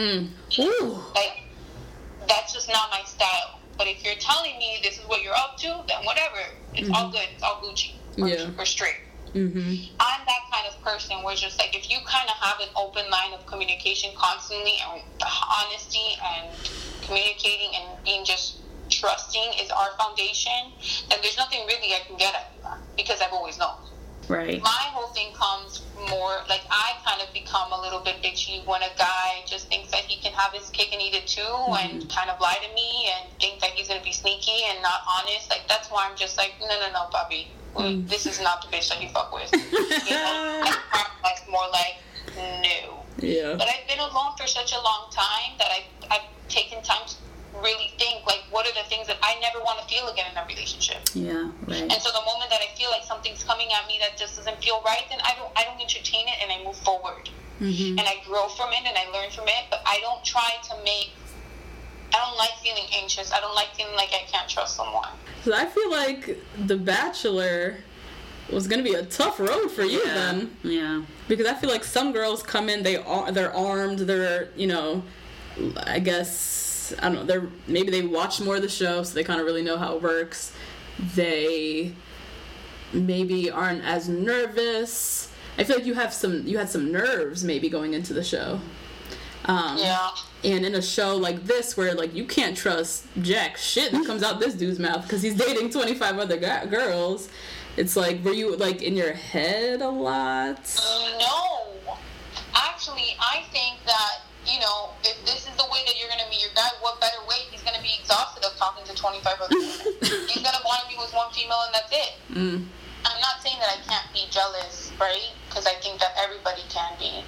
S5: Like, that's just not my style. But if you're telling me this is what you're up to, then whatever. It's all good. It's all Gucci. We're straight. I'm that kind of person where it's just like, if you kind of have an open line of communication constantly, and honesty and communicating and being just trusting is our foundation, then there's nothing really I can get at you, because I've always known.
S4: Right.
S5: My whole thing comes more like, I kind of become a little bit bitchy when a guy just thinks that he can have his cake and eat it too, and kind of lie to me and think that he's going to be sneaky and not honest. Like, that's why I'm just like, no, Bobby. This is not the bitch that you fuck with. You know? I'm more like, no.
S7: Yeah.
S5: But I've been alone for such a long time that I've taken time to really think, like, what are the things that I never want to feel again in a relationship.
S4: Yeah, right.
S5: And so the moment that I feel like something's coming at me that just doesn't feel right, then I don't entertain it, and I move forward. And I grow from it, and I learn from it, but I don't try to I don't like feeling anxious. I don't like feeling like I can't trust someone.
S7: So I feel like The Bachelor was gonna be a tough road for you then.
S4: Yeah.
S7: Because I feel like some girls come in, they're armed, they're, you know, I guess, I don't know, maybe they watch more of the show, so they kind of really know how it works. They maybe aren't as nervous. I feel like you had some nerves maybe going into the show. And in a show like this, where like you can't trust jack shit that comes out this dude's mouth because he's dating 25 other girls, it's like, were you like in your head a lot?
S5: No, actually, I think that, you know, if this is the way that you're gonna meet your guy, what better way? He's gonna be exhausted of talking to 25 other women. He's gonna want to be with one female, and that's it. I'm not saying that I can't be jealous, right? Because I think that everybody can be.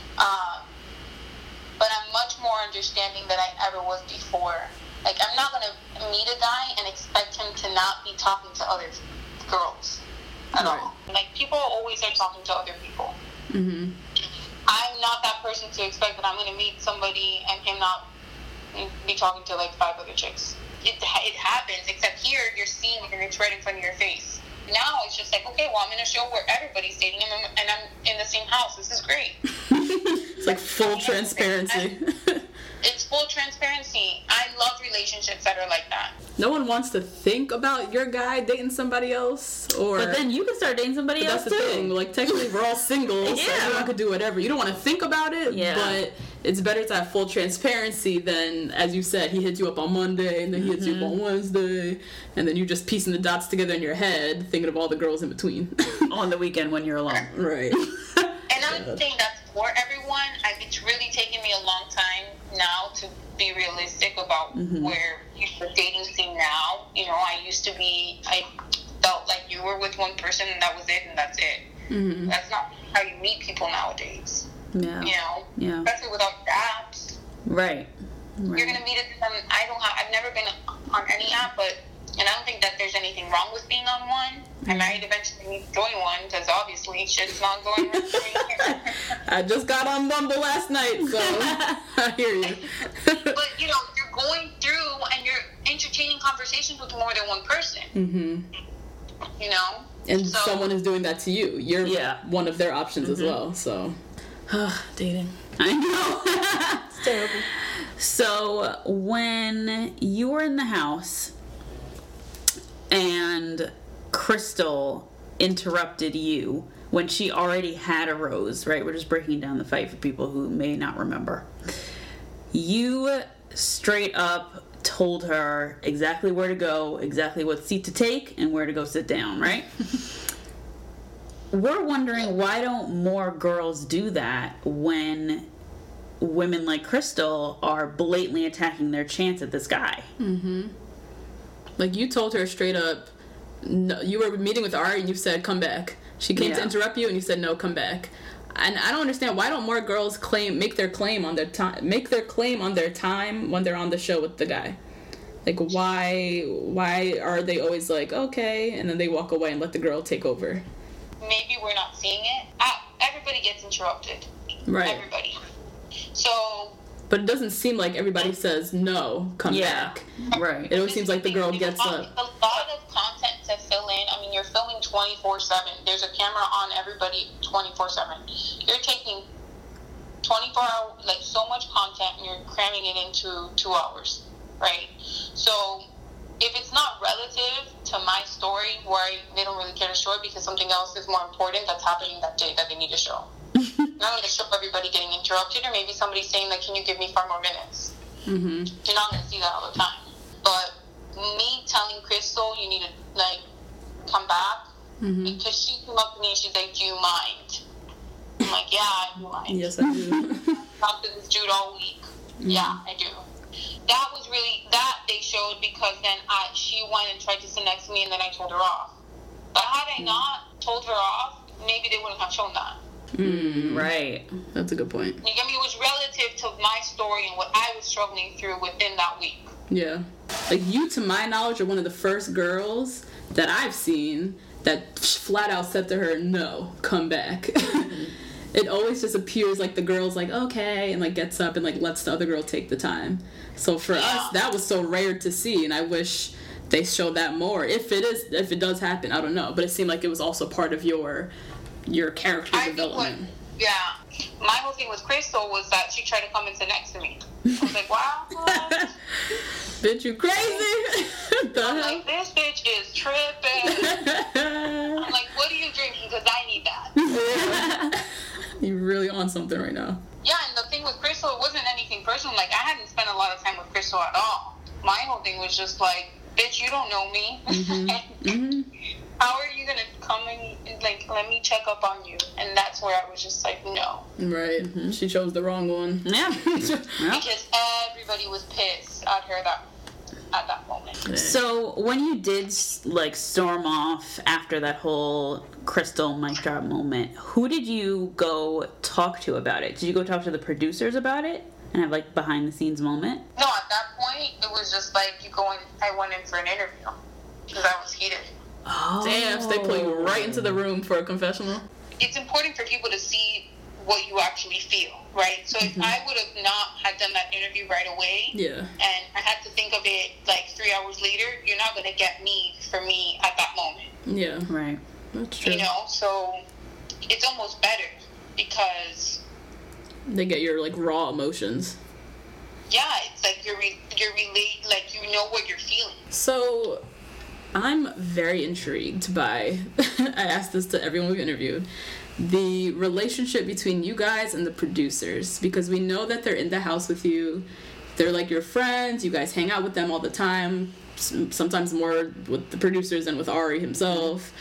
S5: But I'm much more understanding than I ever was before. Like, I'm not going to meet a guy and expect him to not be talking to other girls at all. Like, people always are talking to other people. I'm not that person to expect that I'm going to meet somebody and him not be talking to, like, 5 other chicks. It happens, except here you're seeing it and it's right in front of your face. Now it's just like, okay, well, I'm in a show where everybody's dating him and I'm in the same house. This is great.
S7: It's like full transparency.
S5: It's full transparency. I love relationships that are like that.
S7: No one wants to think about your guy dating somebody else,
S4: But then you can start dating somebody else
S7: that's the
S4: too.
S7: thing. Like, technically, we're all single, so everyone could do whatever. You don't want to think about it, but it's better to have full transparency than, as you said, he hits you up on Monday, and then he hits you up on Wednesday, and then you're just piecing the dots together in your head, thinking of all the girls in between.
S4: On the weekend when you're alone.
S7: Right.
S5: And I'm not saying that's for everyone. It's really taken me a long time now to be realistic about where the dating scene now. You know, I felt like you were with one person and that was it and that's it. That's not how you meet people nowadays.
S4: Yeah.
S5: You know?
S4: Yeah.
S5: Especially without apps.
S4: Right.
S5: You're going to meet I've never been on any app, and I don't think that there's anything wrong with being on one. I might eventually join one, because obviously shit's not going right for me here.
S7: I just got on Bumble last night, so I hear you.
S5: But, you know, you're going through and you're entertaining conversations with more than one person. You know?
S7: And someone is doing that to you. You're one of their options as well, so. Dating.
S4: I know. It's terrible. So, when you were in the house and Crystal interrupted you when she already had a rose, right? We're just breaking down the fight for people who may not remember. You straight up told her exactly where to go, exactly what seat to take, and where to go sit down, right? We're wondering, why don't more girls do that when women like Crystal are blatantly attacking their chance at this guy?
S7: Like, you told her straight up, no, you were meeting with Ari and you said, come back.
S3: She came to interrupt you, and you said, no, come back. And I don't understand, why don't more girls make their claim on their time when they're on the show with the guy? Like, why are they always like, okay, and then they walk away and let the girl take over?
S5: Maybe we're not seeing it. Everybody gets interrupted.
S3: Right.
S5: Everybody. So...
S3: But it doesn't seem like everybody says, no, come back.
S4: Right.
S3: It always seems like the girl gets up.
S5: A lot of content to fill in. I mean, you're filming 24/7. There's a camera on everybody 24/7. You're taking 24 hours, like, so much content, and you're cramming it into 2 hours, right? So if it's not relative to my story, where they don't really care to show it because something else is more important that's happening that day that they need to show. Not going to show everybody getting interrupted, or maybe somebody saying, like, can you give me 5 more minutes? Mm-hmm. You're not going to see that all the time. But me telling Crystal, you need to, like, come back, because she came up to me and she's like, do you mind? I'm like, yeah, I do mind.
S3: Yes, I do.
S5: Talked to this dude all week. Yeah, I do. That was really, that they showed because then she went and tried to sit next to me, and then I told her off. But had I not told her off, maybe they wouldn't have shown that.
S4: Right.
S3: That's a good point.
S5: You get me? It was relative to my story and what I was struggling through within that week.
S3: Yeah. Like, you, to my knowledge, are one of the first girls that I've seen that flat out said to her, no, come back. It always just appears like the girl's like, okay, and, like, gets up and, like, lets the other girl take the time. So for us, that was so rare to see, and I wish they showed that more. If it does happen, I don't know. But it seemed like it was also part of your character development.
S5: My whole thing with Crystal was that she tried to come and sit next to me. I was like, wow.
S3: Bitch, you crazy?
S5: I'm like, this bitch is tripping. I'm like, what are you drinking? Because I need that.
S3: You're really on something right now.
S5: Yeah, and the thing with Crystal, it wasn't anything personal. Like, I hadn't spent a lot of time with Crystal at all. My whole thing was just like, bitch, you don't know me. How are you gonna come and, like, let me check up on you? And that's where I was just like, no.
S3: Right. She chose the wrong one.
S4: Yeah.
S5: Because everybody was pissed at her at that moment.
S4: So when you did, like, storm off after that whole Crystal mic drop moment, who did you go talk to about it? Did you go talk to the producers about it and have, like, behind the scenes moment?
S5: No, at that point it was just like I went in for an interview because I was heated.
S4: Oh.
S3: Damn, so they pull you right into the room for a confessional?
S5: It's important for people to see what you actually feel, right? So if I would have not had done that interview right away, and I had to think of it like 3 hours later, you're not going to get me for me at that moment.
S3: Yeah.
S4: Right.
S3: That's true.
S5: You know, so it's almost better because
S3: they get your, like, raw emotions.
S5: Yeah, it's like you're like, you know what you're feeling.
S3: So I'm very intrigued by, I asked this to everyone we've interviewed, the relationship between you guys and the producers, because we know that they're in the house with you. They're like your friends. You guys hang out with them all the time, sometimes more with the producers than with Ari himself.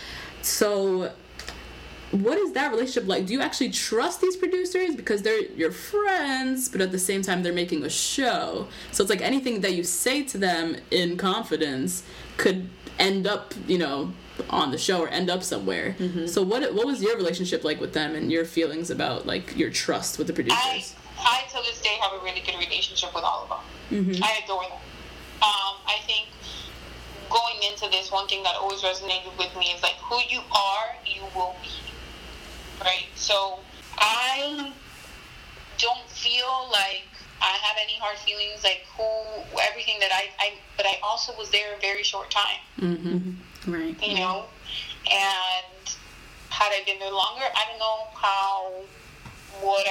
S3: So what is that relationship like? Do you actually trust these producers? Because they're your friends, but at the same time they're making a show. So it's like anything that you say to them in confidence could end up, you know, on the show or end up somewhere. So what was your relationship like with them and your feelings about, like, your trust with the producers?
S5: I to this day have a really good relationship with all of them. I adore them. I think going into this, one thing that always resonated with me is, like, who you are, you will be. Right? So I don't feel like I have any hard feelings, like, everything that but I also was there a very short time.
S4: Right.
S5: You know? And had I been there longer, I don't know would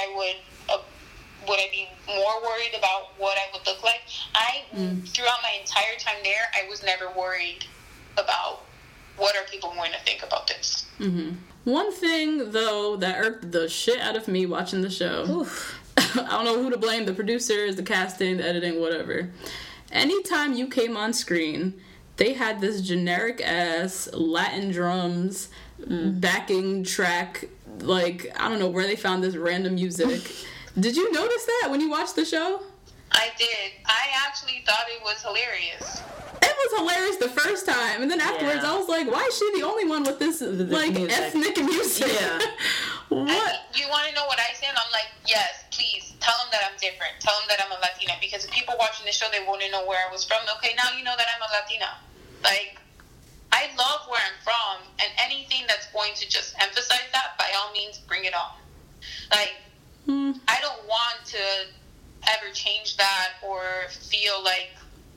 S5: I be more worried about what I would look like? Throughout my entire time there, I was never worried about what are people going to think about this.
S3: One thing, though, that irked the shit out of me watching the show, I don't know who to blame, the producers, the casting, the editing, whatever. Anytime you came on screen, they had this generic-ass Latin drums backing track, like, I don't know where they found this random music. Did you notice that when you watched the show?
S5: I did. I actually thought it was hilarious.
S3: It was hilarious the first time, and then afterwards I was like, why is she the only one with this like
S4: music.
S3: ethnic music?
S4: Yeah.
S3: What?
S5: You want to know what I stand? I'm like, yes, please tell them that I'm different. Tell them that I'm a Latina, because if people watching the show, they wouldn't know where I was from. Okay, now you know that I'm a Latina. Like, I love where I'm from, and anything that's going to just emphasize that, by all means, bring it on. Like, I don't want to ever change that or feel like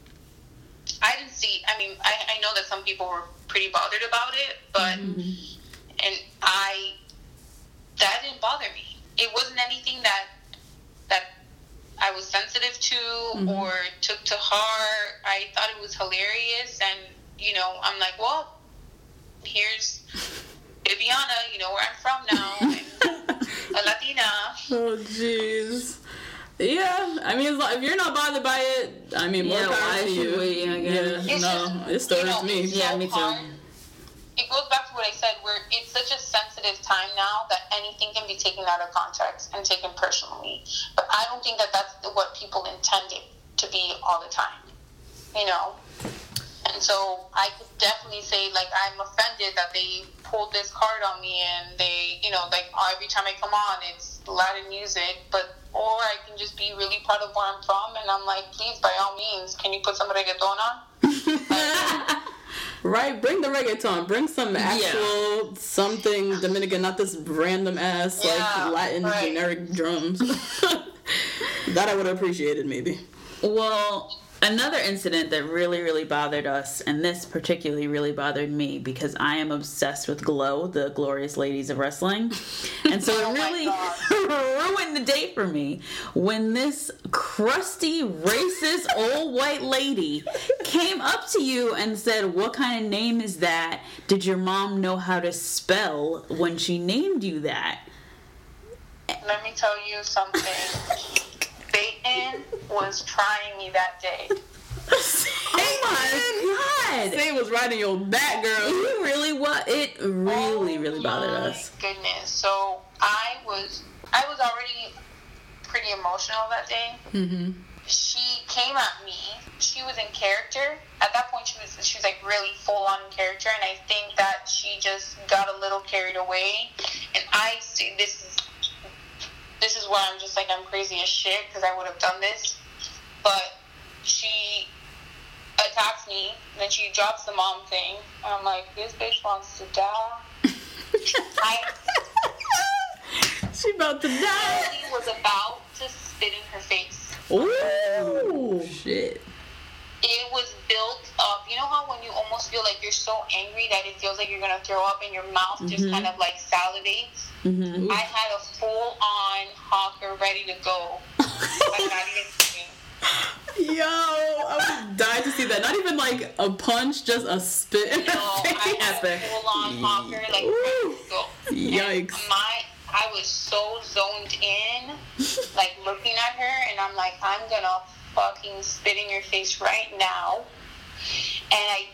S5: I didn't see. I mean, I know that some people were pretty bothered about it, but and that didn't bother me. It wasn't anything that I was sensitive to or took to heart. I thought it was hilarious, and you know, I'm like, well, here's Viviana. You know where I'm from now. I'm a Latina.
S3: Oh, jeez. Yeah, I mean, if you're not bothered by it, I mean, more power
S4: why
S3: to you.
S4: should we? I guess.
S3: Yeah, no, it stirs me.
S5: It's
S4: Yeah,
S5: so
S4: me too.
S5: hard. It goes back to what I said, where it's such a sensitive time now that anything can be taken out of context and taken personally. But I don't think that that's what people intended to be all the time, you know? And so I could definitely say, like, I'm offended that they pulled this card on me and they, you know, like, every time I come on, it's Latin music, or I can just be really proud of where I'm from, and I'm like, please, by all means, can you put some reggaeton on?
S3: Right, bring the reggaeton. Bring some actual something Dominican, not this random ass like Latin generic drums. That I would have appreciated, maybe.
S4: Well, another incident that really, really bothered us, and this particularly really bothered me because I am obsessed with Glow, the Glorious Ladies of Wrestling. And so it really ruined the day for me when this crusty, racist, old white lady came up to you and said, what kind of name is that? Did your mom know how to spell when she named you that?
S5: Let me tell you something. Satan was trying me that day.
S4: Oh my God!
S3: Satan was riding your back, girl.
S4: It really was. It really, really bothered us.
S5: Goodness. So I was already pretty emotional that day. Mm-hmm. She came at me. She was in character. At that point, she was like really full on in character, and I think that she just got a little carried away. And I see this is where I'm just like, I'm crazy as shit because I would have done this. But she attacks me, then she drops the mom thing. And I'm like, this bitch wants to die.
S3: She about to die.
S5: I was about to spit in her face.
S3: Ooh, shit.
S5: It was built up. You know how when you almost feel like you're so angry that it feels like you're going to throw up and your mouth just kind of like salivates? Mm-hmm. I had a full-on hawker ready to go. I'm not even kidding.
S3: Yo, I would die to see that. Not even like a punch, just a spit in her face.
S5: I had a full-on hawker, like, ready to go.
S3: Yikes.
S5: I was so zoned in, like, looking at her, and I'm like, I'm going to fucking spit in your face right now. And I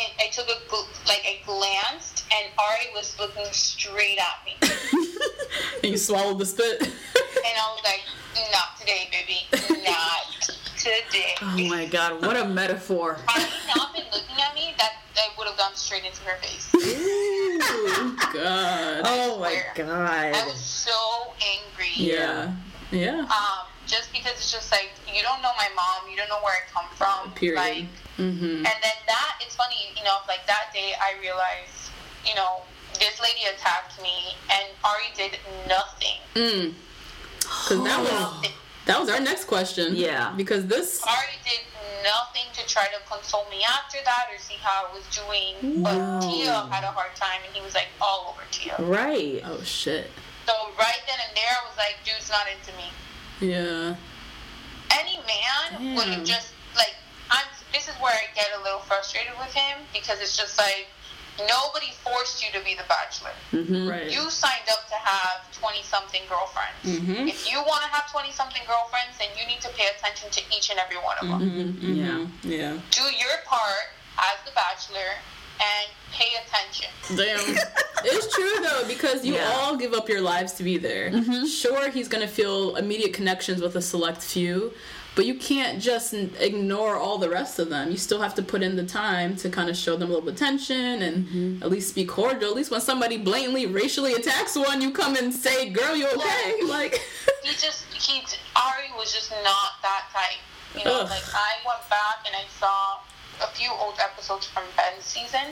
S5: glanced, and Ari was looking straight at me.
S3: And you swallowed the spit.
S5: And I was like, not today, baby. Not today.
S4: Oh my God, what a metaphor.
S5: Had he not been looking at me, that I would have gone straight into her face.
S3: Ooh, God.
S4: Oh my God.
S5: I was so angry.
S3: Yeah. Yeah.
S5: Just because it's just like, you don't know my mom, you don't know where I come from.
S3: Period.
S5: Like, and then that, it's funny, you know, like that day I realized, you know, this lady attacked me and Ari did nothing.
S3: Because that was our next question.
S4: Yeah.
S3: Because this...
S5: Ari did nothing to try to console me after that or see how I was doing. But Tia had a hard time and he was like all over Tia.
S4: Right.
S3: Oh, shit.
S5: So right then and there I was like, dude's not into me.
S3: Yeah.
S5: Any man would have just, like, this is where I get a little frustrated with him because it's just like, nobody forced you to be the bachelor.
S3: Right.
S5: You signed up to have 20-something girlfriends. If you want to have 20-something girlfriends, then you need to pay attention to each and every one of them.
S4: Yeah.
S3: Yeah.
S5: Do your part as the bachelor and pay attention.
S3: Damn. It's true, though, because you all give up your lives to be there. Sure, he's going to feel immediate connections with a select few, but you can't just ignore all the rest of them. You still have to put in the time to kind of show them a little attention and at least be cordial. At least when somebody blatantly racially attacks one, you come and say, girl, you okay?
S5: Yeah.
S3: Like,
S5: Ari was just not that type. You know, like, I went back and I saw a few old episodes from Ben's season.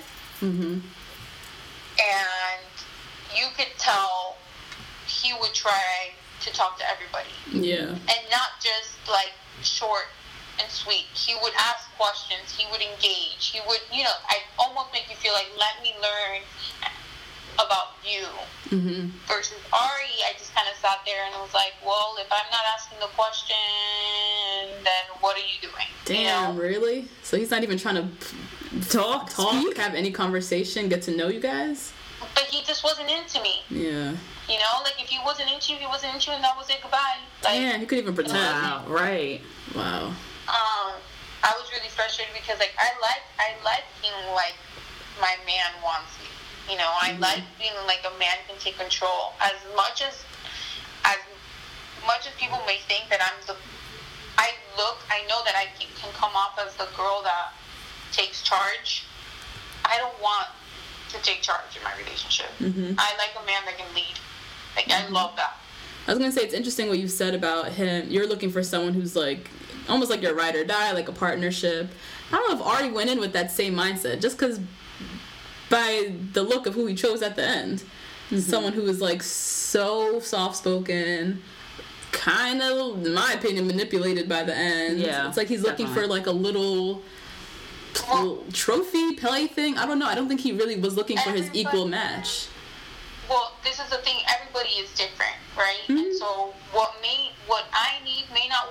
S5: And you could tell he would try to talk to everybody.
S3: yeah.
S5: And not just, like, short and sweet. He would ask questions. He would engage. He would, you know, I almost make you feel like, let me learn about you. Versus Ari, I just kind of sat there and was like, well, if I'm not asking the question, then what are you doing?
S3: Damn,
S5: You know?
S3: really? So he's not even trying to talk, have any conversation, get to know you guys?
S5: But he just wasn't into me.
S3: Yeah.
S5: You know, like, if he wasn't into you, he wasn't into you, and that was it, goodbye. Like,
S3: Yeah, he could even pretend.
S4: Wow, right.
S3: Wow.
S5: I was really frustrated because, like, I like feeling like my man wants me. You know, I like feeling like a man can take control. As much as people may think that I know that I can come off as the girl that takes charge. I don't want to take charge in my relationship. I like a man that can lead. Like, I love that.
S3: I was gonna say, it's interesting what you said about him. You're looking for someone who's like, almost like your ride or die, like a partnership. I don't know if Ari went in with that same mindset, just because by the look of who he chose at the end. Someone who was like so soft-spoken, kind of, in my opinion, manipulated by the end.
S4: Yeah,
S3: it's like he's looking for like a little trophy plaything. I don't know. I don't think he really was looking for his equal match.
S5: Well, this is the thing. Everybody is different, right? And so what I need may not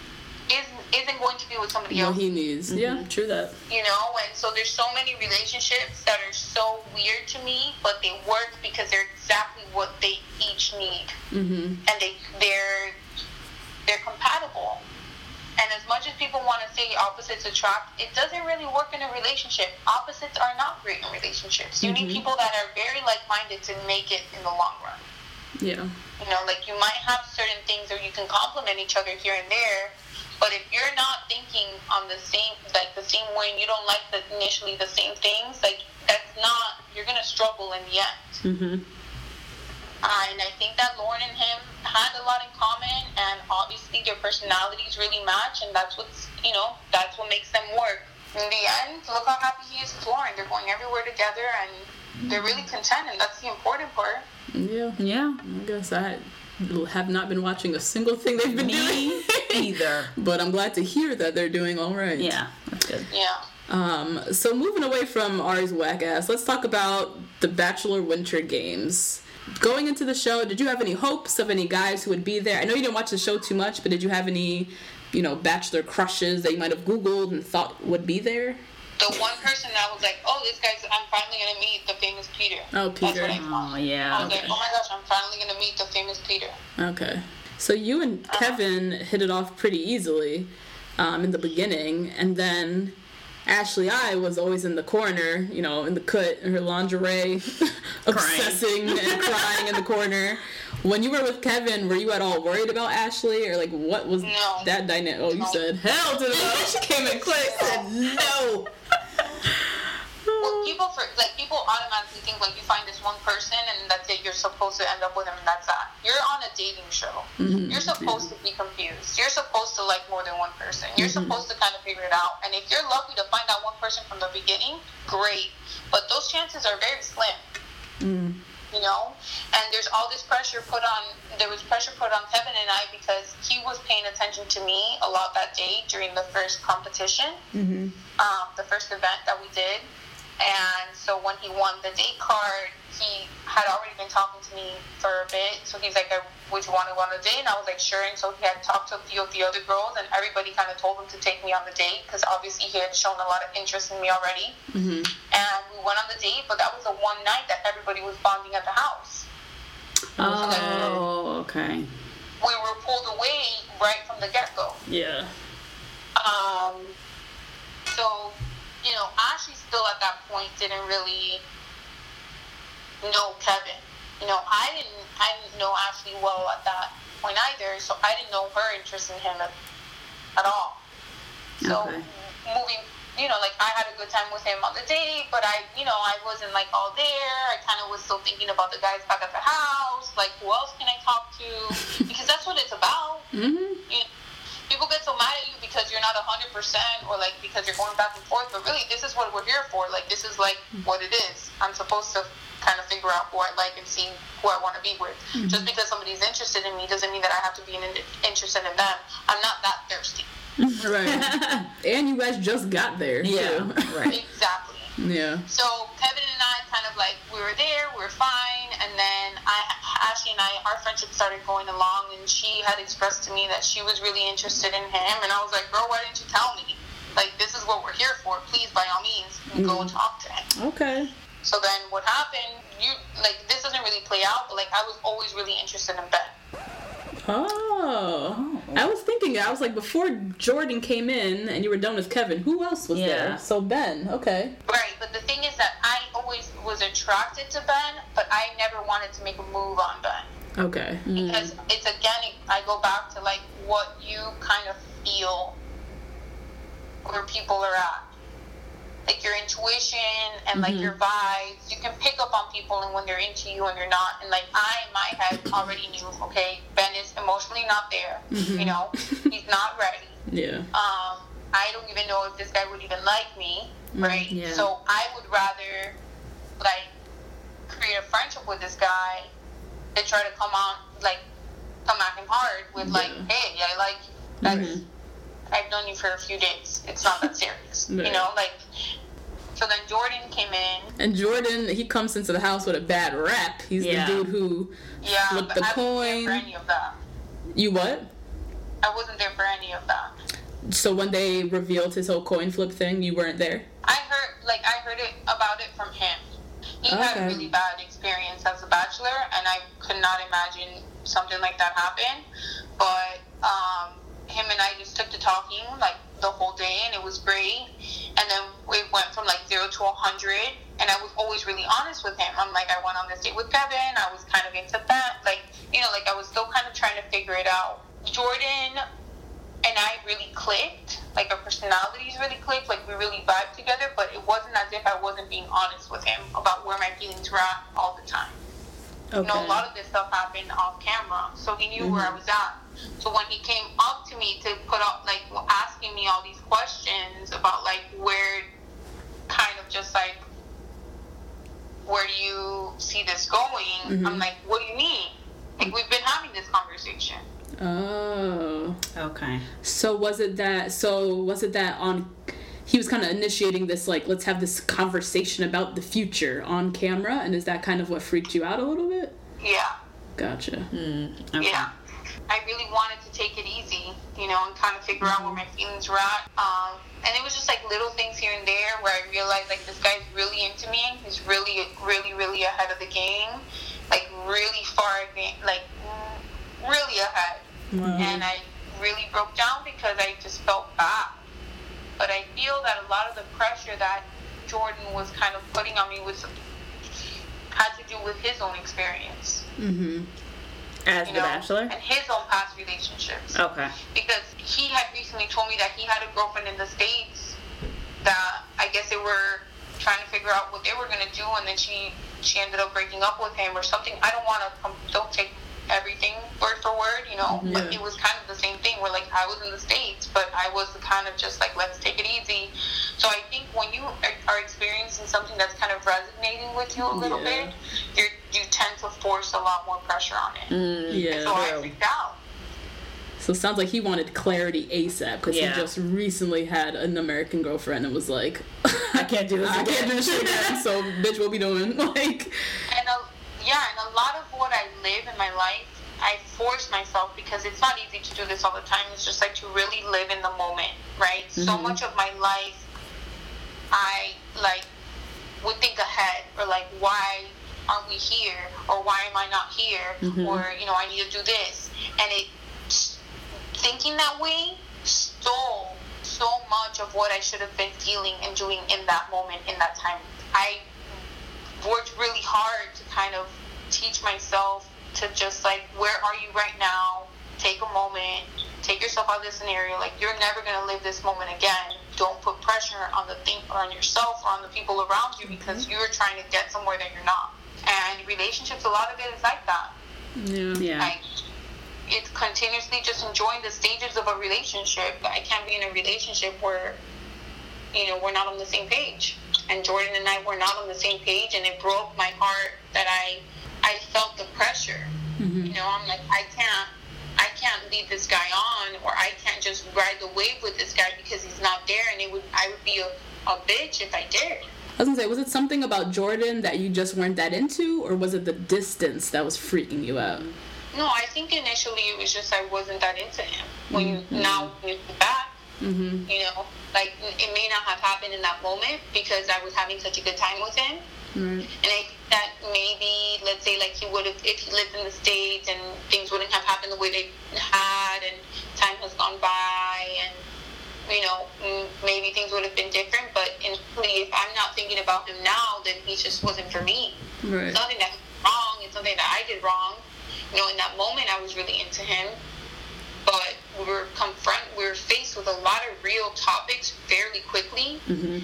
S5: isn't going to be what somebody
S3: What
S5: else.
S3: he needs. Yeah, true that.
S5: You know, and so there's so many relationships that are so weird to me, but they work because they're exactly what they each need, and they're compatible. And as much as people want to say opposites attract, it doesn't really work in a relationship. Opposites are not great in relationships. You need people that are very like-minded to make it in the long run.
S3: Yeah.
S5: You know, like, you might have certain things where you can complement each other here and there, but if you're not thinking on the same way, and you don't like initially the same things, like, that's not, you're going to struggle in the end. And I think that Lauren and him had a lot in common, and obviously their personalities really match, and that's what makes them work. In the end, look how happy he is with Lauren. They're going everywhere together, and they're really content, and that's the important part.
S3: Yeah.
S4: Yeah.
S3: I guess I have not been watching a single thing they've been doing.
S4: Either.
S3: But I'm glad to hear that they're doing all right.
S4: Yeah, that's good.
S5: Yeah.
S3: So moving away from Ari's whack ass, let's talk about the Bachelor Winter Games. Going into the show, did you have any hopes of any guys who would be there? I know you didn't watch the show too much, but did you have any, Bachelor crushes that you might have Googled and thought would be there?
S5: The one person that was like, oh, I'm finally going to meet the famous Peter.
S3: Oh, Peter.
S5: That's what I thought.
S4: Oh, yeah.
S5: I was like, oh my gosh, I'm finally going to meet the famous Peter.
S3: Okay. So you and Kevin hit it off pretty easily in the beginning, and then Ashley I was always in the corner, in the cut, in her lingerie, obsessing and crying in the corner. When you were with Kevin, were you at all worried about Ashley, or like what was that dynamic? Oh, you said hell to the no. She came in quick, said no.
S5: Well, people automatically think, like, you find this one person and that's it, you're supposed to end up with him, and that's that. You're on a dating show. You're supposed to be confused. You're supposed to like more than one person. You're supposed to kind of figure it out. And if you're lucky to find that one person from the beginning, great. But those chances are very slim. You know? And there's all this pressure there was pressure put on Kevin and I because he was paying attention to me a lot that day during the first competition, the first event that we did. And so when he won the date card, he had already been talking to me for a bit. So he's like, would you want to go on a date? And I was like, sure. And so he had talked to a few of the other girls, and everybody kind of told him to take me on the date because obviously he had shown a lot of interest in me already. And we went on the date, but that was the one night that everybody was bonding at the house.
S4: Oh, okay.
S5: We were pulled away right from the get-go.
S3: Yeah.
S5: So, Ashley still at that point didn't really know Kevin. You know, I didn't know Ashley well at that point either, so I didn't know her interest in him at all. So moving, you know, like, I had a good time with him on the date, but I wasn't, like, all there. I kind of was still thinking about the guys back at the house, like, who else can I talk to? Because that's what it's about. Mm-hmm. You know, people get so mad at you because you're not 100%, or, like, because you're going back and forth, but really, this is what we're here for. Like, this is, like, what it is. I'm supposed to kind of figure out who I like and see who I want to be with. Mm-hmm. Just because somebody's interested in me doesn't mean that I have to be interested in them. I'm not that thirsty.
S3: Right. And you guys just got there.
S4: Yeah.
S3: Too.
S5: Right. Exactly.
S3: Yeah.
S5: So Kevin and I kind of, like, we were there, we were fine, and then Ashley and I, our friendship started going along, and she had expressed to me that she was really interested in him, and I was like, girl, why didn't you tell me? Like, this is what we're here for. Please, by all means, go and talk to him.
S3: Okay.
S5: So then what happened, this doesn't really play out, but, like, I was always really interested in Ben.
S3: Oh. I was thinking, I was like, before Jordan came in and you were done with Kevin, who else was there? So Ben, okay.
S5: Right, but the thing is that I always was attracted to Ben, but I never wanted to make a move on Ben.
S3: Okay.
S5: Because it's, again, I go back to, like, what you kind of feel where people are at. Like, your intuition and, like, your vibes, you can pick up on people and when they're into you and they're not. And, like, I, in my head, already knew, okay, Ben is emotionally not there. You know, he's not ready.
S3: Yeah.
S5: I don't even know if this guy would even like me, right?
S3: Yeah.
S5: So I would rather, like, create a friendship with this guy than try to come at him hard with, like, hey, I like you. I've known you for a few days. It's not that serious. You know, like, so then Jordan came in.
S3: And Jordan, he comes into the house with a bad rap. He's the dude who flipped the coin.
S5: I wasn't there for any of that.
S3: You what?
S5: I wasn't there for any of that.
S3: So when they revealed his whole coin flip thing, you weren't there?
S5: I heard it about it from him. He had a really bad experience as a bachelor, and I could not imagine something like that happen. But him and I just took to talking, like, the whole day, and it was great. And then it went from, like, 0 to 100, and I was always really honest with him. I'm like, I went on this date with Kevin, I was kind of into that, like, you know, like, I was still kind of trying to figure it out. Jordan and I really clicked, like, our personalities really clicked, like, we really vibed together, but it wasn't as if I wasn't being honest with him about where my feelings were at all the time. Okay. You know, a lot of this stuff happened off camera, so he knew where I was at. So when he came up to me to put up, like, asking me all these questions about, like, where, kind of just, like, where do you see this going? I'm like, what do you mean? Like, we've been having this conversation.
S3: Oh.
S4: Okay.
S3: So was it that on, he was kind of initiating this, like, let's have this conversation about the future on camera, and is that kind of what freaked you out a little bit?
S5: Yeah.
S3: Gotcha.
S4: Okay.
S5: Yeah. I really wanted to take it easy, you know, and kind of figure out where my feelings were at. And it was just, like, little things here and there where I realized, like, this guy's really into me. He's really, really, really ahead of the game. Like, really far, like, really ahead. Wow. And I really broke down because I just felt bad. But I feel that a lot of the pressure that Jordan was kind of putting on me had to do with his own experience.
S4: As the Bachelor?
S5: And his own past relationships.
S4: Okay.
S5: Because he had recently told me that he had a girlfriend in the States that I guess they were trying to figure out what they were going to do, and then she ended up breaking up with him or something. I don't take everything word for word, you know, but it was kind of the same thing where, like, I was in the States, but I was kind of just like, let's take it easy. So I think when you are experiencing something that's kind of resonating with you a little bit, you tend to force a lot more pressure on it. And so I freaked out.
S3: So it sounds like he wanted clarity ASAP because he just recently had an American girlfriend and was like, I can't do this again. I can't do this shit again, so bitch, what we doing? Like,
S5: and a lot of what I live in my life, I force myself because it's not easy to do this all the time. It's just like to really live in the moment, right? So much of my life, I like would think ahead or like, why aren't we here? Or why am I not here? Or, you know, I need to do this. And thinking that way stole so much of what I should have been feeling and doing in that moment, in that time. I worked really hard to kind of teach myself to just, like, where are you right now? Take a moment, take yourself out of this scenario. Like, you're never going to live this moment again. Don't put pressure on the thing, or on yourself, or on the people around you, because you're trying to get somewhere that you're not. And relationships, a lot of it is like that.
S4: Yeah.
S5: Like, it's continuously just enjoying the stages of a relationship. I can't be in a relationship where, you know, we're not on the same page. And Jordan and I were not on the same page, and it broke my heart that I felt the pressure. You know, I'm like, I can't lead this guy on, or I can't just ride the wave with this guy because he's not there, and I would be a bitch if I did.
S3: I was gonna say, was it something about Jordan that you just weren't that into, or was it the distance that was freaking you out?
S5: No, I think initially it was just I wasn't that into him. When you look back, you know, like, it may not have happened in that moment because I was having such a good time with him. And I think that maybe, let's say, like, he would have, if he lived in the States, and things wouldn't have happened the way they had, and time has gone by, and, you know, maybe things would have been different. But initially, if I'm not thinking about him now, then he just wasn't for me.
S3: Right.
S5: It's nothing that's wrong. It's something that I did wrong. You know, in that moment, I was really into him. But we were faced with a lot of real topics fairly quickly. And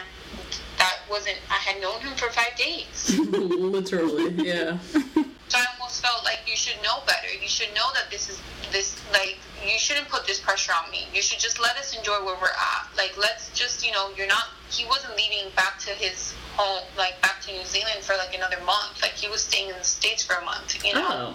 S5: that wasn't, I had known him for 5 days.
S3: Literally, yeah.
S5: So I almost felt like you should know better. You should know that like, you shouldn't put this pressure on me. You should just let us enjoy where we're at. Like, let's just, you know, he wasn't leaving back to his home, like, back to New Zealand for, like, another month. Like, he was staying in the States for a month, you know?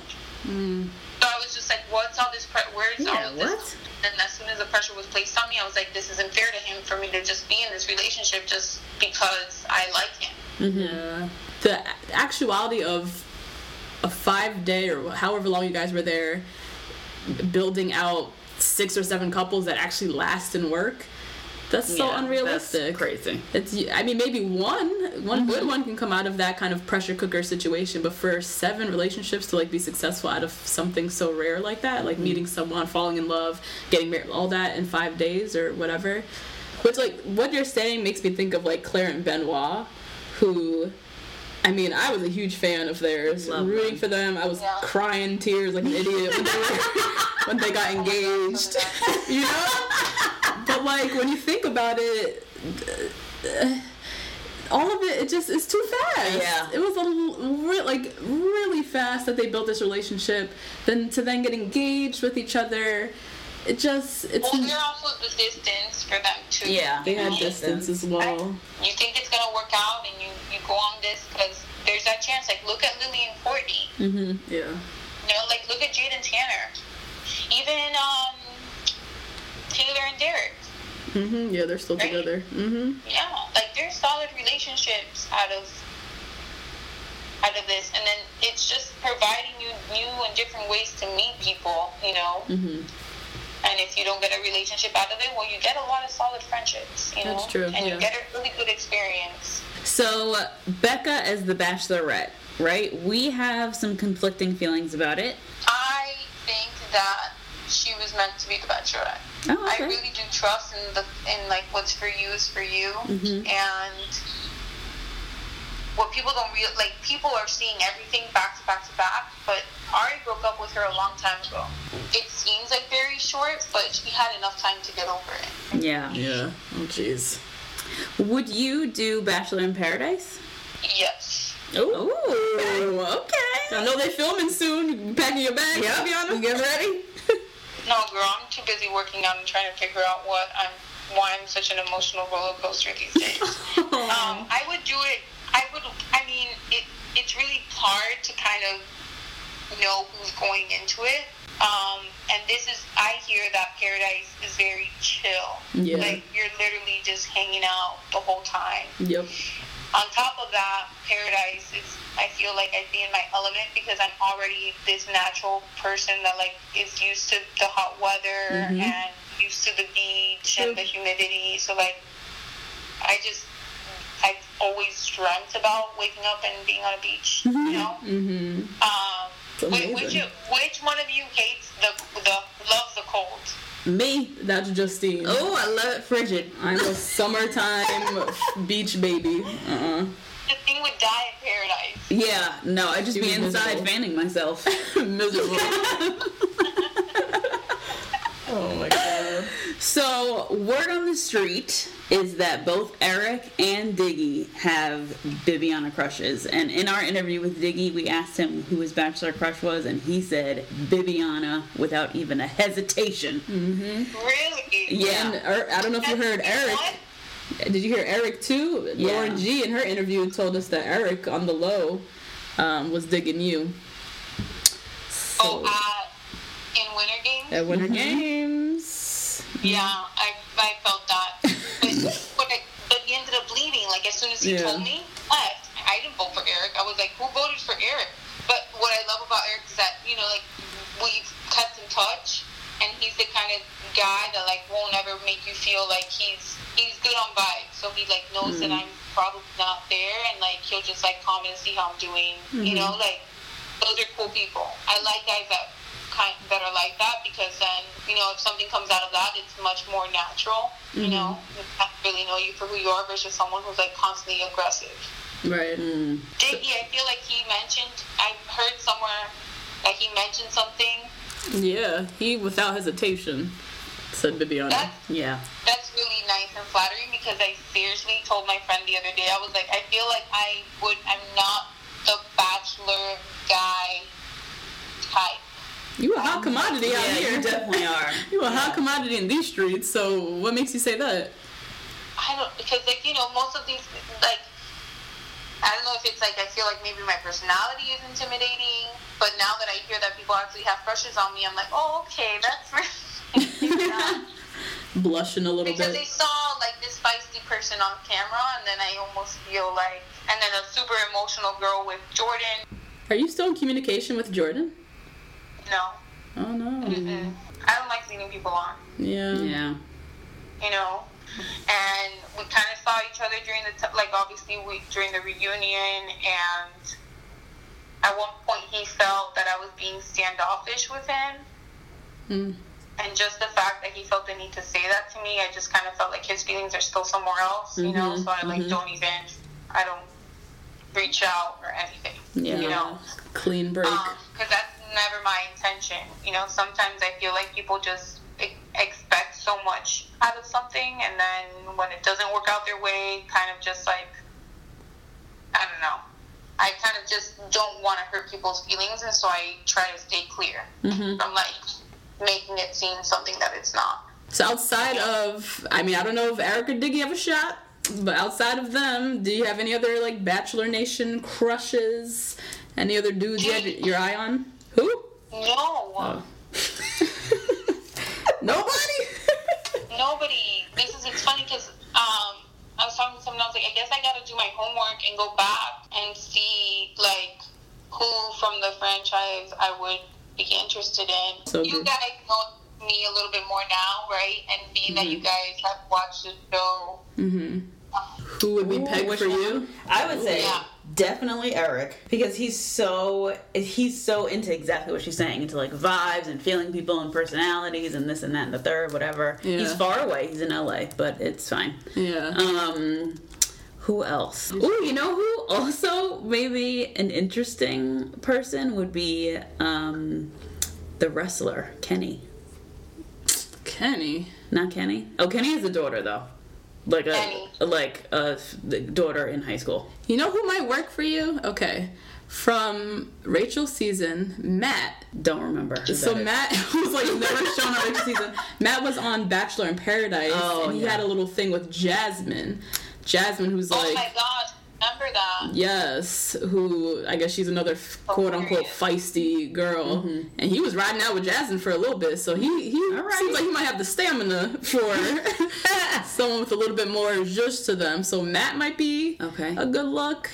S5: So I was just like, what's all this where's all of this? And as soon as the pressure was placed on me, I was like, this isn't fair to him for me to just be in this relationship just because I like him.
S3: Yeah. The actuality of a 5-day, or however long you guys were there, building out 6 or 7 couples that actually last and work, that's so unrealistic.
S4: That's crazy.
S3: I mean, maybe one good one can come out of that kind of pressure cooker situation, but for 7 relationships to, like, be successful out of something so rare like that, like meeting someone, falling in love, getting married, all that in 5 days or whatever. Which, like, what you're saying makes me think of, like, Claire and Benoit, who, I mean, I was a huge fan of theirs. Rooting for them. I was crying tears like an idiot when they got engaged. You know? But, like, when you think about it, all of it just is too fast.
S4: Yeah.
S3: It was really fast that they built this relationship. Then to get engaged with each other. It's
S5: well, there's also the distance for them too.
S4: Yeah,
S3: they had distance as well.
S5: You think it's gonna work out, and you go on this because there's that chance. Like, look at Lily and Courtney.
S3: Yeah.
S5: You know, like, look at Jade and Tanner. Even Taylor and Derek.
S3: Yeah, they're still together.
S5: Yeah, like, there's solid relationships out of this, and then it's just providing you new and different ways to meet people. You know. And if you don't get a relationship out of it, well, you get a lot of solid friendships, you know?
S3: That's true,
S5: and you get a really good experience.
S4: So, Becca as the Bachelorette, right? We have some conflicting feelings about it.
S5: I think that she was meant to be the Bachelorette.
S4: Oh, okay.
S5: I really do trust in like, what's for you is for you. And what people don't realize, like, people are seeing everything back to back to back, but Ari broke up with her a long time ago. It seems like very short, but she had enough time to get over it.
S4: Yeah.
S3: Yeah. Oh, jeez.
S4: Would you do Bachelor in Paradise?
S5: Yes.
S3: Ooh, okay. I know they're filming soon. You packing your bags?
S4: Yeah.
S3: You get ready?
S5: No, girl, I'm too busy working out and trying to figure out why I'm such an emotional roller coaster these days. I would do it. I mean, it's really hard to kind of know who's going into it. And I hear that Paradise is very chill.
S3: Yeah.
S5: Like, you're literally just hanging out the whole time.
S3: Yep.
S5: On top of that, Paradise is, I feel like I'd be in my element because I'm already this natural person that, like, is used to the hot weather and used to the beach and the humidity. So, like, I've always dreamt about waking up and being on a beach, you know?
S3: Which
S5: Which one of you hates loves the cold?
S4: Me.
S3: That's Justine.
S4: Oh, I love it frigid.
S3: I'm a summertime beach baby.
S5: The thing would die in paradise.
S4: Yeah, no, I just
S3: She
S4: be
S3: was
S4: inside
S3: miserable.
S4: fanning myself.
S3: Miserable. Oh my god.
S4: So, word on the street is that both Eric and Diggy have Bibiana crushes. And in our interview with Diggy, we asked him who his bachelor crush was, and he said Bibiana without even a hesitation.
S5: Really?
S4: Yeah.
S3: And I don't know if you heard Eric.
S5: What?
S3: Did you hear Eric too?
S4: Yeah.
S3: Lauren G in her interview told us that Eric on the low was digging you.
S5: Oh, in Winter Games?
S3: At Winter Games.
S5: Yeah, I felt that. But he ended up leaving. Like, as soon as he
S3: Yeah.
S5: told me, left. I didn't vote for Eric. I was like, who voted for Eric? But what I love about Eric is that, like, we've kept in touch, and he's the kind of guy that, like, won't ever make you feel like he's good on vibes. So he, like, knows that I'm probably not there, and, like, he'll just, like, comment and see how I'm doing. Like, those are cool people. I like guys that are like that, because then, if something comes out of that, it's much more natural. You don't really know you for who you are versus someone who's, like, constantly aggressive.
S3: Right.
S5: Diggy, I feel like I heard somewhere that he mentioned something.
S3: Yeah, he without hesitation said Bibiana.
S4: Yeah.
S5: That's really nice and flattering, because I seriously told my friend the other day, I was like, I feel like I'm not the bachelor guy type.
S3: You a hot commodity out
S4: Yeah,
S3: here.
S4: you definitely are.
S3: You a hot commodity in these streets. So what makes you say that?
S5: Because, like, most of these, like, I don't know if it's like, I feel like maybe my personality is intimidating, but now that I hear that people actually have crushes on me, I'm like, oh, okay, that's really
S3: Blushing a little
S5: because
S3: bit.
S5: they saw, like, this feisty person on camera, and then I almost feel like, and then a super emotional girl with Jordan.
S3: Are you still in communication with Jordan?
S5: No.
S3: Oh no.
S5: I don't like leading people on,
S3: Yeah.
S4: Yeah.
S5: and we kind of saw each other during obviously during the reunion, and at one point he felt that I was being standoffish with him, and just the fact that he felt the need to say that to me, I just kind of felt like his feelings are still somewhere else, so I don't reach out or anything,
S3: Yeah. Clean break.
S5: because that's never my intention. Sometimes I feel like people just expect so much out of something, and then when it doesn't work out their way, kind of just like, I don't know, I kind of just don't want to hurt people's feelings, and so I try to stay clear from, like, making it seem something that it's not.
S3: So outside of, I don't know if Eric or Diggy have a shot, but outside of them, do you have any other, like, Bachelor Nation crushes? Any other dudes you had your eye on? Who?
S5: No. Nobody. It's funny because I was talking to someone else, like, I guess I gotta do my homework and go back and see, like, who from the franchise I would be interested in.
S3: So
S5: you
S3: good.
S5: guys know me a little bit more now, right? And being that you guys have watched the show.
S3: Who would be pegged for you?
S4: I would say
S5: Yeah.
S4: definitely Eric, because he's so into exactly what she's saying, into, like, vibes and feeling people and personalities and this and that and the third, whatever.
S3: Yeah.
S4: He's far away. He's in LA, but it's fine.
S3: Yeah.
S4: Who else? Ooh, you know who also maybe an interesting person would be the wrestler Kenny.
S3: Kenny.
S4: Not Kenny. Oh, Kenny has a daughter though.
S5: Kenny.
S4: The daughter in high school.
S3: You know who might work for you? Okay. From Rachel's season, Matt.
S4: Don't remember. who
S3: So
S4: that is.
S3: Matt was, like, never shown on Rachel's season. Matt was on Bachelor in Paradise,
S4: Oh,
S3: and he
S4: yeah.
S3: had a little thing with Jasmine. Jasmine, who's
S5: Oh
S3: like,
S5: my gosh, remember that?
S3: yes, who I guess she's another quote unquote feisty girl, and he was riding out with Jasmine for a little bit, so he seems like he might have the stamina for someone with a little bit more zhuzh to them. So Matt might be
S4: Okay.
S3: a good look.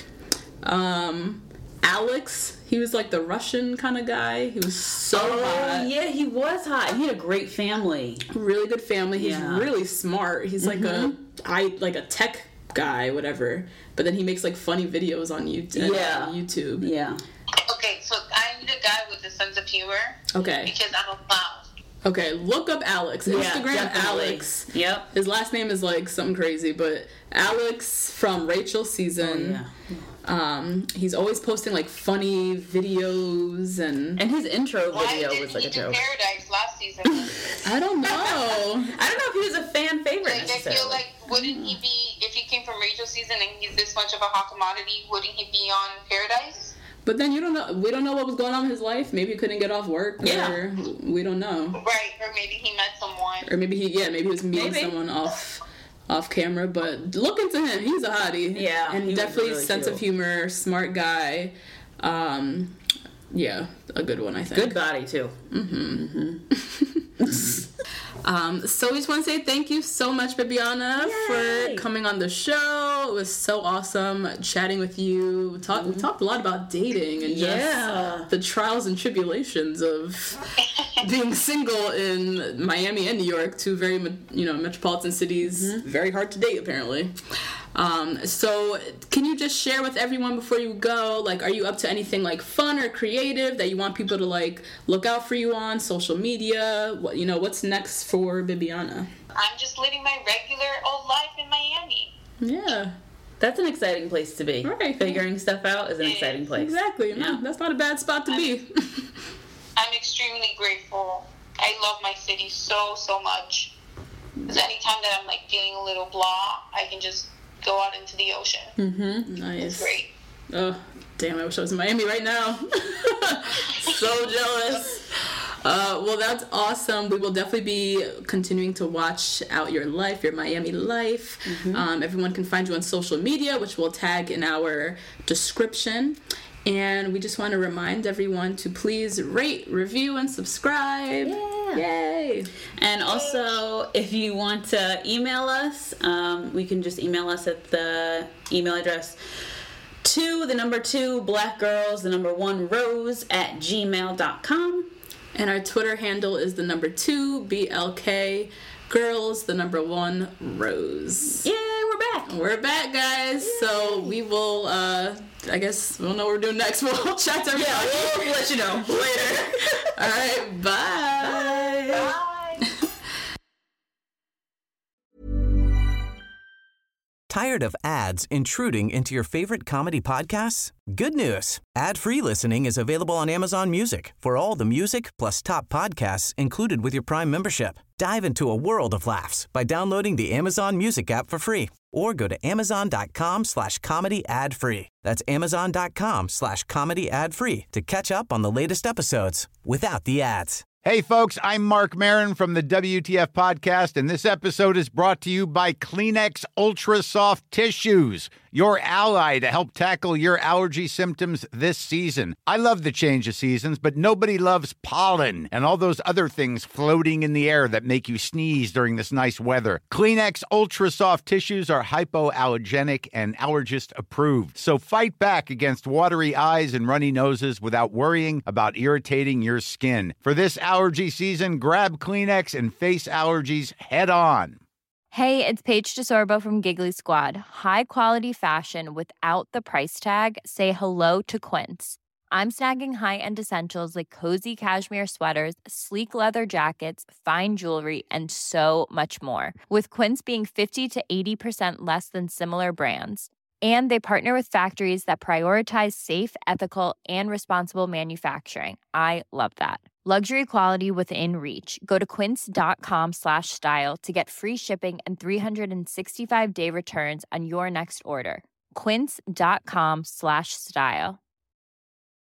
S3: Alex, he was like the Russian kind of guy. He was so hot.
S4: Yeah, he was hot. He had a great family.
S3: Really good family. He's
S4: Yeah.
S3: really smart. He's like a tech guy, whatever. But then he makes, like, funny videos on YouTube.
S4: Yeah.
S3: YouTube.
S4: Yeah.
S5: Okay, so I need a guy with a sense of humor.
S3: Okay.
S5: Because I'm a clown.
S3: Okay, look up Alex. Instagram
S4: definitely.
S3: Alex.
S4: Yep.
S3: His last name is like something crazy, but Alex from Rachel's season. He's always posting like funny videos and
S4: his intro
S5: Why
S4: video
S5: didn't
S4: was like
S5: he
S4: a
S5: do
S4: joke.
S5: Paradise last season?
S3: I don't know.
S4: I don't know if he was a fan favorite
S5: Like, I
S4: necessarily.
S5: feel like, wouldn't he be, if he came from Rachel's season and he's this much of a hot commodity, wouldn't he be on Paradise?
S3: But then you don't know. We don't know what was going on in his life. Maybe he couldn't get off work. Or we don't know.
S5: Right, or maybe he met someone.
S3: Or maybe he was meeting someone off camera. But look into him. He's a hottie.
S4: Yeah,
S3: and
S4: he
S3: definitely
S4: was really
S3: sense
S4: cute.
S3: of humor, smart guy. Yeah, a good one, I think.
S4: Good body too.
S3: So we just want to say thank you so much, Bibiana, for coming on the show. It was so awesome chatting with you. We talked a lot about dating and just the trials and tribulations of being single in Miami and New York, two very metropolitan cities. Very hard to date, apparently. So can you just share with everyone before you go, like, are you up to anything like fun or creative that you want people to like look out for you on social media? What's next for Bibiana?
S5: I'm just living my regular old life in Miami.
S3: Yeah.
S4: That's an exciting place to be.
S3: Right.
S4: Figuring stuff out is an exciting place.
S3: Exactly. No, that's not a bad spot to be.
S5: I'm extremely grateful. I love my city so, so much. Because anytime that I'm like feeling a little blah, I can just go out into the ocean.
S3: Nice.
S5: It's great.
S3: Oh, damn, I wish I was in Miami right now. So jealous. Well, that's awesome. We will definitely be continuing to watch out your life, your Miami life. Everyone can find you on social media, which we'll tag in our description. And we just want to remind everyone to please rate, review, and subscribe.
S4: Yeah.
S3: Yay.
S4: And also, if you want to email us, we can just email us at the email address 2 blackgirls1rose@gmail.com.
S3: And our Twitter handle is 2 BLK Girls 1 Rose.
S4: Yay, we're back.
S3: We're back, guys. Yay. So we will, I guess, we don't know what we're doing next. We'll chat to everybody.
S4: Yeah, we'll let you know later.
S3: All right, bye.
S5: Bye.
S8: Tired of ads intruding into your favorite comedy podcasts? Good news. Ad-free listening is available on Amazon Music for all the music plus top podcasts included with your Prime membership. Dive into a world of laughs by downloading the Amazon Music app for free or go to amazon.com/comedy ad-free. That's amazon.com/comedy ad-free to catch up on the latest episodes without the ads.
S2: Hey, folks, I'm Mark Maron from the WTF Podcast, and this episode is brought to you by Kleenex Ultra Soft Tissues, your ally to help tackle your allergy symptoms this season. I love the change of seasons, but nobody loves pollen and all those other things floating in the air that make you sneeze during this nice weather. Kleenex Ultra Soft Tissues are hypoallergenic and allergist approved, so fight back against watery eyes and runny noses without worrying about irritating your skin. For this allergy season, grab Kleenex and face allergies head on.
S9: Hey, it's Paige DeSorbo from Giggly Squad. High quality fashion without the price tag. Say hello to Quince. I'm snagging high-end essentials like cozy cashmere sweaters, sleek leather jackets, fine jewelry, and so much more. With Quince being 50 to 80% less than similar brands. And they partner with factories that prioritize safe, ethical, and responsible manufacturing. I love that. Luxury quality within reach. Go to quince.com/style to get free shipping and 365-day returns on your next order. Quince.com/style.